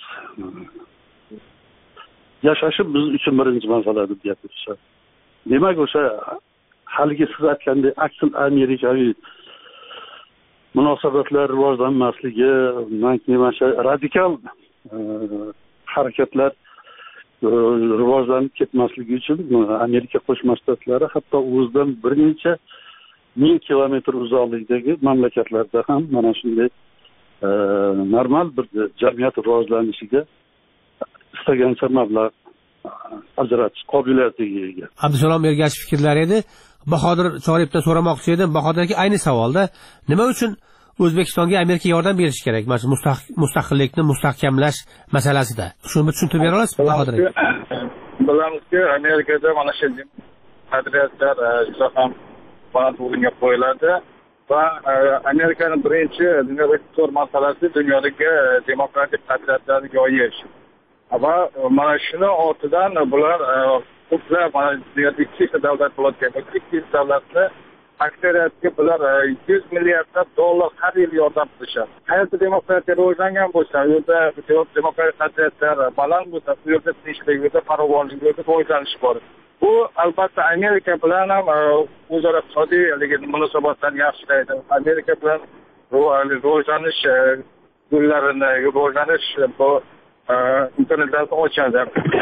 Yashashi biz uchun birinchi masala deb gapirishadi. Demak, o'sha haligi siz aytgandek aksil amerikaviy munosabatlar rivojlanmasligi, mana shu radikal harakatlar rivojlanib ketmasligi uchun Amerika Qo'shma Shtatlari hatto o'zidan bir necha ming kilometr uzoqlikdagi mamlakatlarda ham mana shunday normal bir jamiyat rivojlanishiga istagancha mablag' ajratish qobiliyatiga ega. Abdusalom Ergashev fikrlari edi. Bahodir Choriyevdan so'ramoqchi edim. Bahodir aka ayni savolda, nima uchun O'zbekistonga Amerika yordam berish kerak? Mana shu mustaqillikni mustahkamlash masalasida. Shuni tushuntirib bera olasizmi, Bahodir aka? Bilamizki, Amerikada mana shu qadriyatlar juda ham baland o'ringa qo'yiladi. va Amerikaning birinchi dunyodagi zo'r masalasi dunyodagi demokratik qadriyatlarni yoyish. Va mana shuni ortidan bular ko'plab mana ikki davlat bo'layotgan ikki davlatni aksariyatga bular yuz milliardlab dollar har yil yordam qilishadi. Qayerda demokratiya rivojlangan bo'lsa, u yerda demokratik qadriyatlar baland bo'lsa, u yerda tinchlik, u yerda farovonlik, u yerda rivojlanish bor. Bu albatta Amerika bilan ham o'zaro iqtisodiy munosabatlarni yaxshilaydi. Amerika bilan rivojlanish yo'llarini, rivojlanish bu imkoniyatlarni ochadi.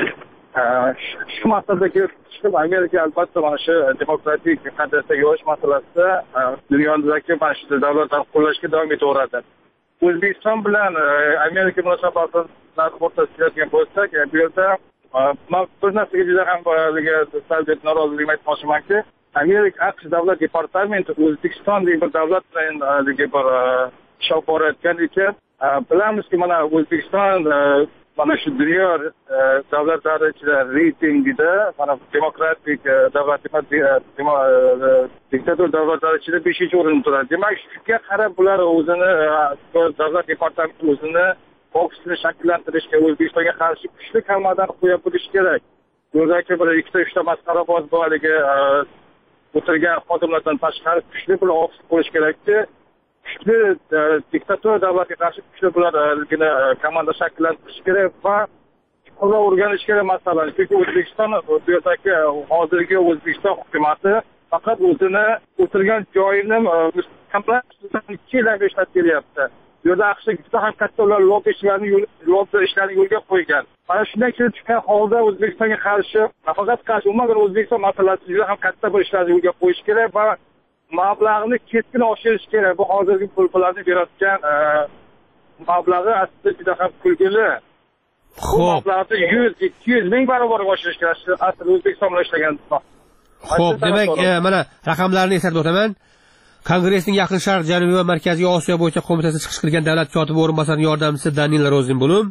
Shu maqsadda chiqib Amerika albatta mana shu demokratik qadriyatga yo'yish masalasida dunyodagi mana shu davlatlarni qo'llashga davom etaveradi. O'zbekiston bilan Amerika munosabatlari o'rtasida keladigan bo'lsak, bu yerda men bir narsaga juda ham salbiy norozilik aytmoqchimanki, Amerika AQSh davlat departamenti O'zbekistondagi bir davlat bilan bir ish olib borayotgan ekan. Bilamizki, mana O'zbekiston mana shu dunyo davlatlari ichida reytingida mana demokratik davlat diktator davlatlar ichida beshinchi o'rinda turadi. Demak, shunga qarab bular o'zini davlat departamenti o'zini boksini shakllantirishga, O'zbekistonga qarshi kuchli hammadan qo'yib qo'yish kerak. Yo'ldagi bir ikkita uchta masxaraboz bo'ligi o'tirgan xodimlardan tashqari kuchli bir ofis qo'yish kerakki, kuchli diktator davlatga qarshi kuchli bulargina komanda shakllantirish kerak va qo'lga o'rganish kerak masalani. Chunki O'zbekiston bu yerdagi hozirgi O'zbekiston hukumati faqat o'zini o'tirgan joyini mustahkamlashdan ikki yildan ishlab kelyapti. Bu yerda AQSh juda ham katta ular lobbi ishlarini lobbi ishlarini yo'lga qo'ygan. Mana shundan kelib chiqqan holda O'zbekistonga qarshi, nafaqat qarshi, umuman O'zbekiston masalasi juda ham katta bir ishlarni yo'lga qo'yish kerak va mablag'ni keskin oshirish kerak. Bu hozirgi pullarni berayotgan mablag'i aslida juda ham kulgili. Xo'p, mablag'ni yuz ikki yuz ming barobar oshirish kerak. Aslida O'zbekiston bilan ishlagan. Xo'p, demak, mana raqamlarni eslatib o'taman. Kongressning Yaqin Sharq, Janubiy va Markaziy Osiyo bo'yicha qo'mitasi chiqish qilgan davlat kotibi o'rinbosarining yordamchisi Danila Rozenblum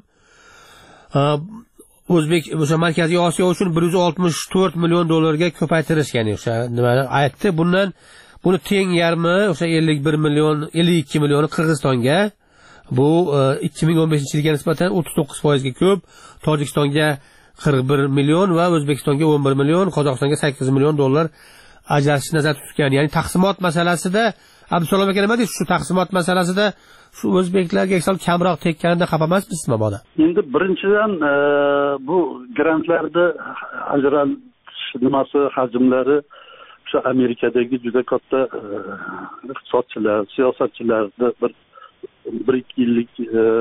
O'zbek o'sha Markaziy Osiyo uchun bir yuz oltmish to'rt million dollarga ko'paytirish, ya'ni o'sha nimani aytdi. Bundan buni teng yarmi o'sha ellik bir million, ellik ikki million Qirg'izistonga, bu ikki ming o'n beshinchi yilga nisbatan o'ttiz to'qqiz foiz ga ko'p, Tojikistonga qirq bir million va O'zbekistonga o'n bir million, Qozog'istonga sakkiz million dollar ajratish nazarda tutilgan. Ya'ni taqsimot masalasida Abdusalom aka nima deysiz? Shu taqsimot masalasida shu o'zbeklarga sal kamroq tekkanida xafa emasmisiz mabodo? Endi birinchidan bu grantlarda ajratish nimasi hajmlari o'sha Amerikadagi juda katta iqtisodchilar, siyosatchilarni bir bir ikki yillik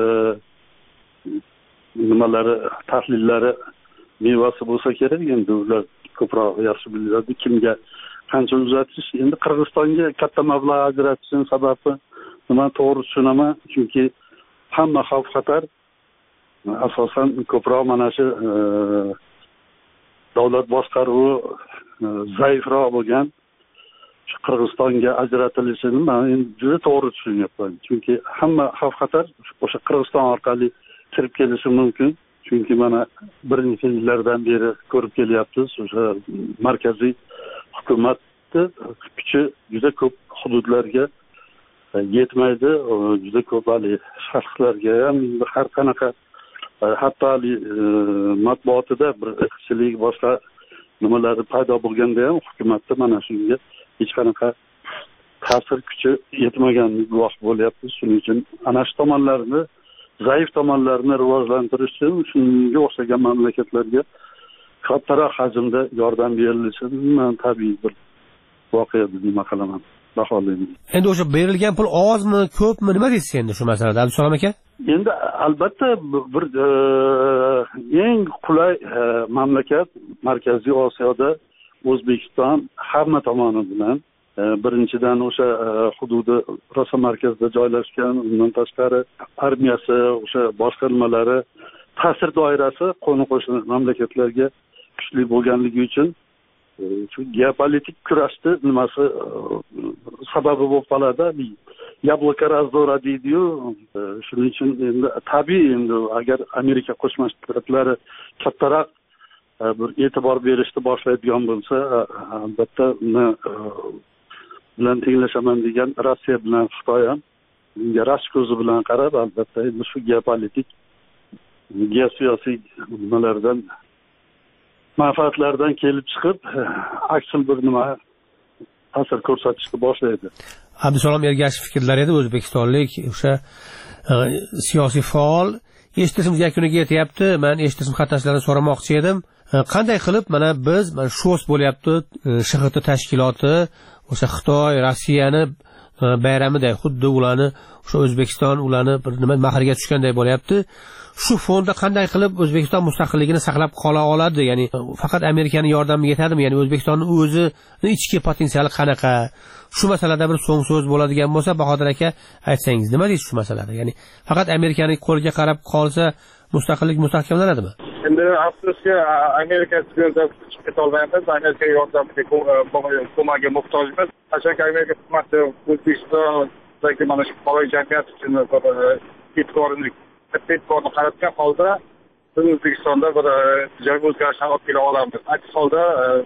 nimalari, tahlillari mevasi bo'lsa kerak. Endi ular ko'proq yaxshi biladi kimga qancha uzatish. Endi Qirg'izistonga katta mablag' ajratishning sababi nima, to'g'ri tushunaman. Chunki hamma xavf xatar asosan ko'proq mana shu davlat boshqaruvi zaifroq bo'lgan Qirg'izistonga ajratilishini men juda to'g'ri tushunyapman. Chunki hamma xavf xatar o'sha Qirg'iziston orqali kirib kelishi mumkin. Chunki mana birinchi yillardan beri ko'rib kelyapmiz, o'sha markaziy hukumatni kuchi juda ko'p hududlarga yetmaydi. Juda ko'p hali shaxslarga ham har qanaqa, hatto matbuotida bir iqtisodiy boshqa nimalari paydo bo'lganda ham hukumatda mana shunga hech qanaqa ta'sir kuchi yetmaganini guvoh bo'lyapmiz. Shuning uchun ana shu tomonlarni, zaif tomonlarini rivojlantirish uchun shunga o'xshagan mamlakatlarga kattaroq hajmda yordam berilishi men tabiiy bir voqea deb nima qilaman, baholayman. Endi o'sha berilgan pul ozmi, ko'pmi, nima deysiz endi shu masalada Abdusalom aka? Endi albatta bir eng qulay mamlakat Markaziy Osiyoda O'zbekiston hamma tomoni bilan. Birinchidan o'sha hududi rosa markazda joylashgan, undan tashqari armiyasi, o'sha boshqa nimalari, ta'sir doirasi qo'ni-qo'shni mamlakatlarga kuchli bo'lganligi uchun shu geopolitik kurashni nimasi sababi bo'lib qoladi. Yabloko razdora deydi-yu. Shuning uchun endi tabiiy, endi agar Amerika Qo'shma Shtatlari kattaroq bir e'tibor berishni boshlaydigan bo'lsa, albatta uni bilan tenglashaman degan Rossiya bilan Xitoy ham bunga rashk ko'zi bilan qarab, albatta endi shu geopolitik, geosiyosiy nimalardan, manfaatlardan kelib chiqib, aksil bir nima ta'sir ko'rsatishga boshlaydi. Abdusalom Ergashev fikrlari edi, o'zbekistonlik o'sha siyosiy faol. Eshitishimiz yakuniga yetyapti. Men eshitishim qatnashchilarini so'ramoqchi edim. Qanday qilib mana biz mana shos bo'lyapti, S H T tashkiloti o'sha Xitoy, Rossiyani bayramida xuddi ularni o'sha O'zbekiston ularni bir nima mahriga tushganday bo'lyapti. Shu fonda qanday qilib O'zbekiston mustaqilligini saqlab qola oladi? Ya'ni faqat Amerikaning yordami yetadimi? Ya'ni O'zbekistonning o'zini ichki potensiali qanaqa? Shu masalada bir so'ng so'z bo'ladigan bo'lsa, Bahodir aka aytsangiz, nima deysiz shu masalada? Ya'ni faqat Amerikaning qo'liga qarab qolsa mustaqillik mustahkamlanadimi? Endi afsuski Amerika chiqib keta olmayapmiz. Amerika yordamiga ko'magiga muhtojmiz. Qachonki Amerika hukumati O'zbekistondagi mana shu qolgan jamiyat uchun e'tiborini e'tiborni qaratgan holda biz O'zbekistonda bir ijobiy o'zgarishlar olib kela olamiz. Aks holda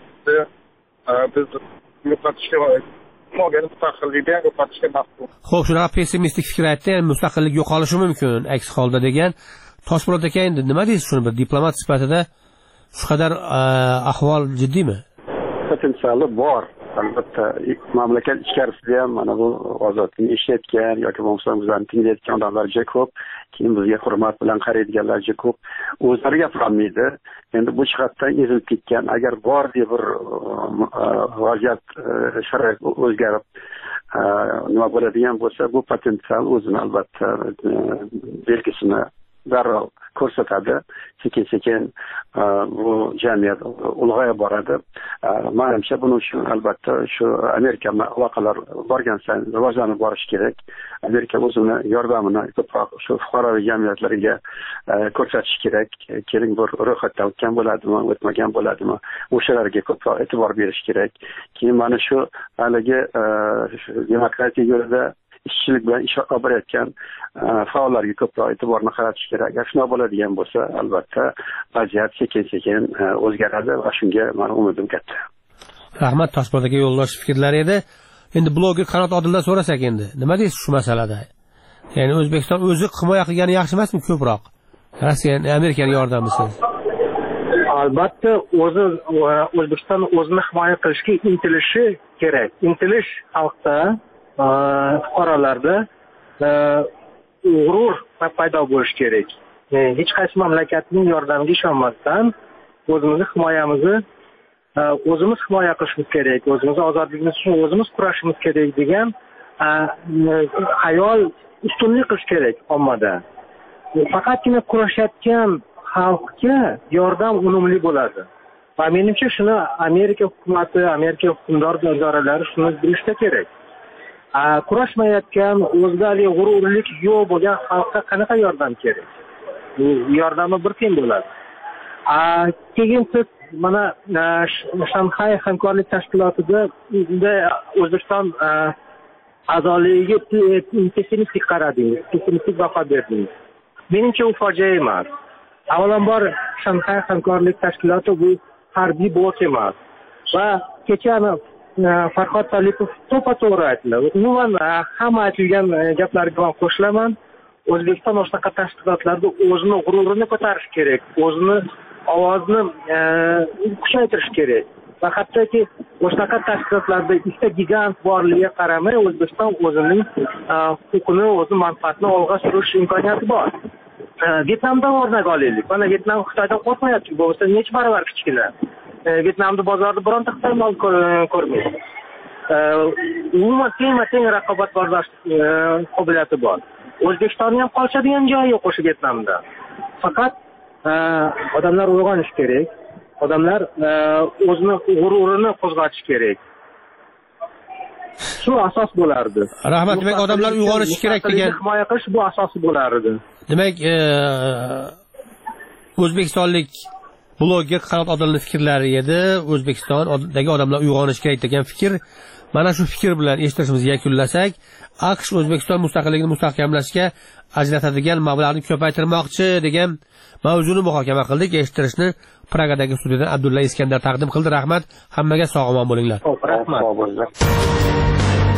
biz yo'qotishga mo'g'ani mustaqillikni yo'qotishga mahkum. Xo'p, shunaqa pessimistik fikr aytdi, ya'ni mustaqillik yo'qolishi mumkin aks holda degan. Toshpo'lat aka, endi nima deysiz shuni, bir diplomat sifatida shu qadar ahvol jiddiymi? Potensiali bor. Albatta mamlakat ichkarisida ham mana bu ozodlikni eshitgan yoki bo'lmasa bizlarni tinglayotgan odamlar juda ko'p, keyin bizga hurmat bilan qaraydiganlar juda ko'p. O'zlari gapirolmaydi. Endi bu jihatdan ezilib ketgan, agar bor deb bir vaziyat sharoit o'zgarib nima bo'ladigan bo'lsa, bu potensial o'zini albatta belgisini darrov ko'rsatadi. Sekin sekin bu jamiyat ulg'ayib boradi. Menimcha buning uchun albatta shu Amerika aloqalar borgan sayin rivojlanib borishi kerak. Amerika o'zini yordamini ko'proq shu fuqaroviy jamiyatlarga ko'rsatishi kerak. Keling bir ro'yxatdan o'tgan bo'ladimi, o'tmagan bo'ladimi, o'shalarga ko'proq e'tibor berish kerak. Keyin mana shu haligi demokratiya yo'lida ishchilik bilan ish olib borayotgan faollarga ko'proq e'tiborni qaratish kerak. Agar shunday bo'ladigan bo'lsa, albatta vaziyat sekin-sekin o'zgaradi va shunga meni umidim katta. Rahmat, Toshpo'lat aka yo'ldosh fikrlari edi. Endi bloger Qanot Odildan so'rasak endi, nima deysiz shu masalada? Ya'ni O'zbekiston o'zi himoya qilgani yaxshi emasmi ko'proq? Rossiya, Amerikaning yordamisiz? Albatta, o'zi O'zbekiston o'zini himoya qilishga intilishi kerak. Intilish xalqda, fuqarolarda g'urur paydo bo'lishi kerak. Hech qaysi mamlakatning yordamiga ishonmasdan o'zimizni himoyamizni o'zimiz himoya qilishimiz kerak, o'zimiz ozodligimiz uchun o'zimiz kurashimiz kerak degan xayol ustunlik qilish kerak ommada. Faqatgina kurashayotgan xalqga yordam unumli bo'ladi. Va menimcha shuni Amerika hukumati, Amerika hukumdor idoralari shuni bilishda kerak. Kurashmayotgan, o'zlariga g'ururlik yo'q bo'lgan xalqqa qanaqa yordam kerak? Yordami bir tiyin bo'ladi. Keyin siz mana Shanxay hamkorlik tashkilotida O'zbekiston a'zoligiga pessimistik qaradingiz, pessimistik baho berdingiz. Menimcha u fojia emas. Avvalambor Shanxay hamkorlik tashkiloti bu harbiy blok emas. Va kechani Farhod Talipov to'ppa-to'g'ri aytdilar. Umuman hamma aytilgan gaplarga ham qo'shilaman. O'zbekiston o'shanaqa tashkilotlarda o'zini g'ururini ko'tarish kerak, o'zini ovozini kuchaytirish kerak. Va hattoki o'shanaqa tashkilotlarda ikkita gigant borligiga qaramay, O'zbekiston o'zining huquqini, o'z manfaatini olg'a surish imkoniyati bor. Vyetnamdan o'rnak olaylik. Mana Vyetnam Xitoydan qo'rqmayapti, bo'lsa necha barobar kichkina. Vyetnamda bozorda bironta Xitoy mol ko'rmaydi. Umuman teng-teng raqobat bordolash qobiliyati bor. O'zbekistonning ham qolishadigan joyi yo'q o'sha Vyetnamda. Faqat odamlar uyg'onish kerak. Odamlar o'zini g'ururini qo'zg'atish kerak. Shu asos bo'lardi. Rahmat, demak odamlar uyg'onishi kerak degan himoya qilish bu asosi bo'lardi. Demak, O'zbekistonlik bloger Qanot Odilning fikrlari edi. O'zbekistondagi odamlar uyg'onishi kerak degan fikr. Mana shu fikr bilan eshitishimizni yakunlasak, AQSh O'zbekiston mustaqilligini mustahkamlashga ajratadigan mablag'ni ko'paytirmoqchi degan mavzuni muhokama qildik. Eshittirishni Pragadagi studiyadan Abdulla Iskandar taqdim qildi. Rahmat, hammaga sog' omon bo'linglar. Rahmat.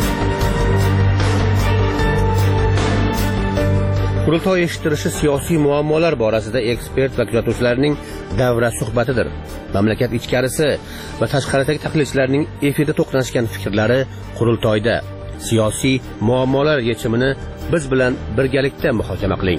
Qurultoy eshittirishi siyosiy muammolar borasida ekspert va kuzatuvchilarning davra suhbatidir. Mamlakat ichkarisi va tashqaridagi tahlilchilarning efirda to'qnashgan fikrlari qurultoyda. Siyosiy muammolar yechimini biz bilan birgalikda muhokama qiling.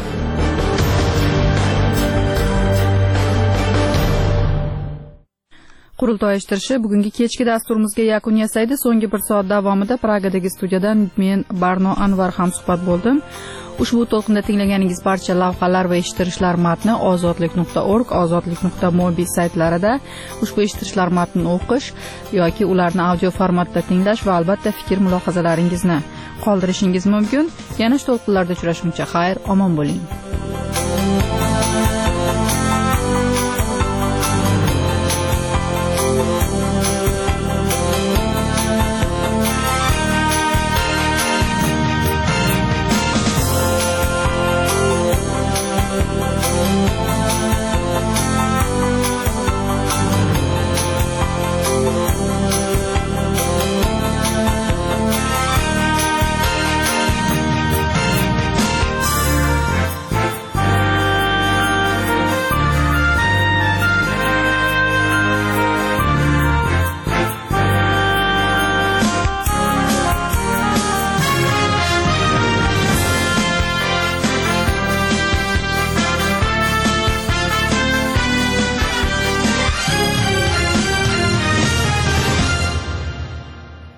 Qurultoy eshittirishi bugungi kechki dasturimizga yakun yasaydi. So'nggi bir soat davomida Pragadagi studiyadan men Barno Anvar ham suhbat bo'ldim. Ushbu to'lqinda tinglaganingiz barcha lavhalar va eshittirishlar matni ozodlik nuqta org, ozodlik nuqta mobi saytlarida ushbu eshittirishlar matnini o'qish yoki ularni audio formatda tinglash va albatta fikr mulohazalaringizni qoldirishingiz mumkin. Yana shu to'lqinlarda uchrashguncha xayr, omon bo'ling.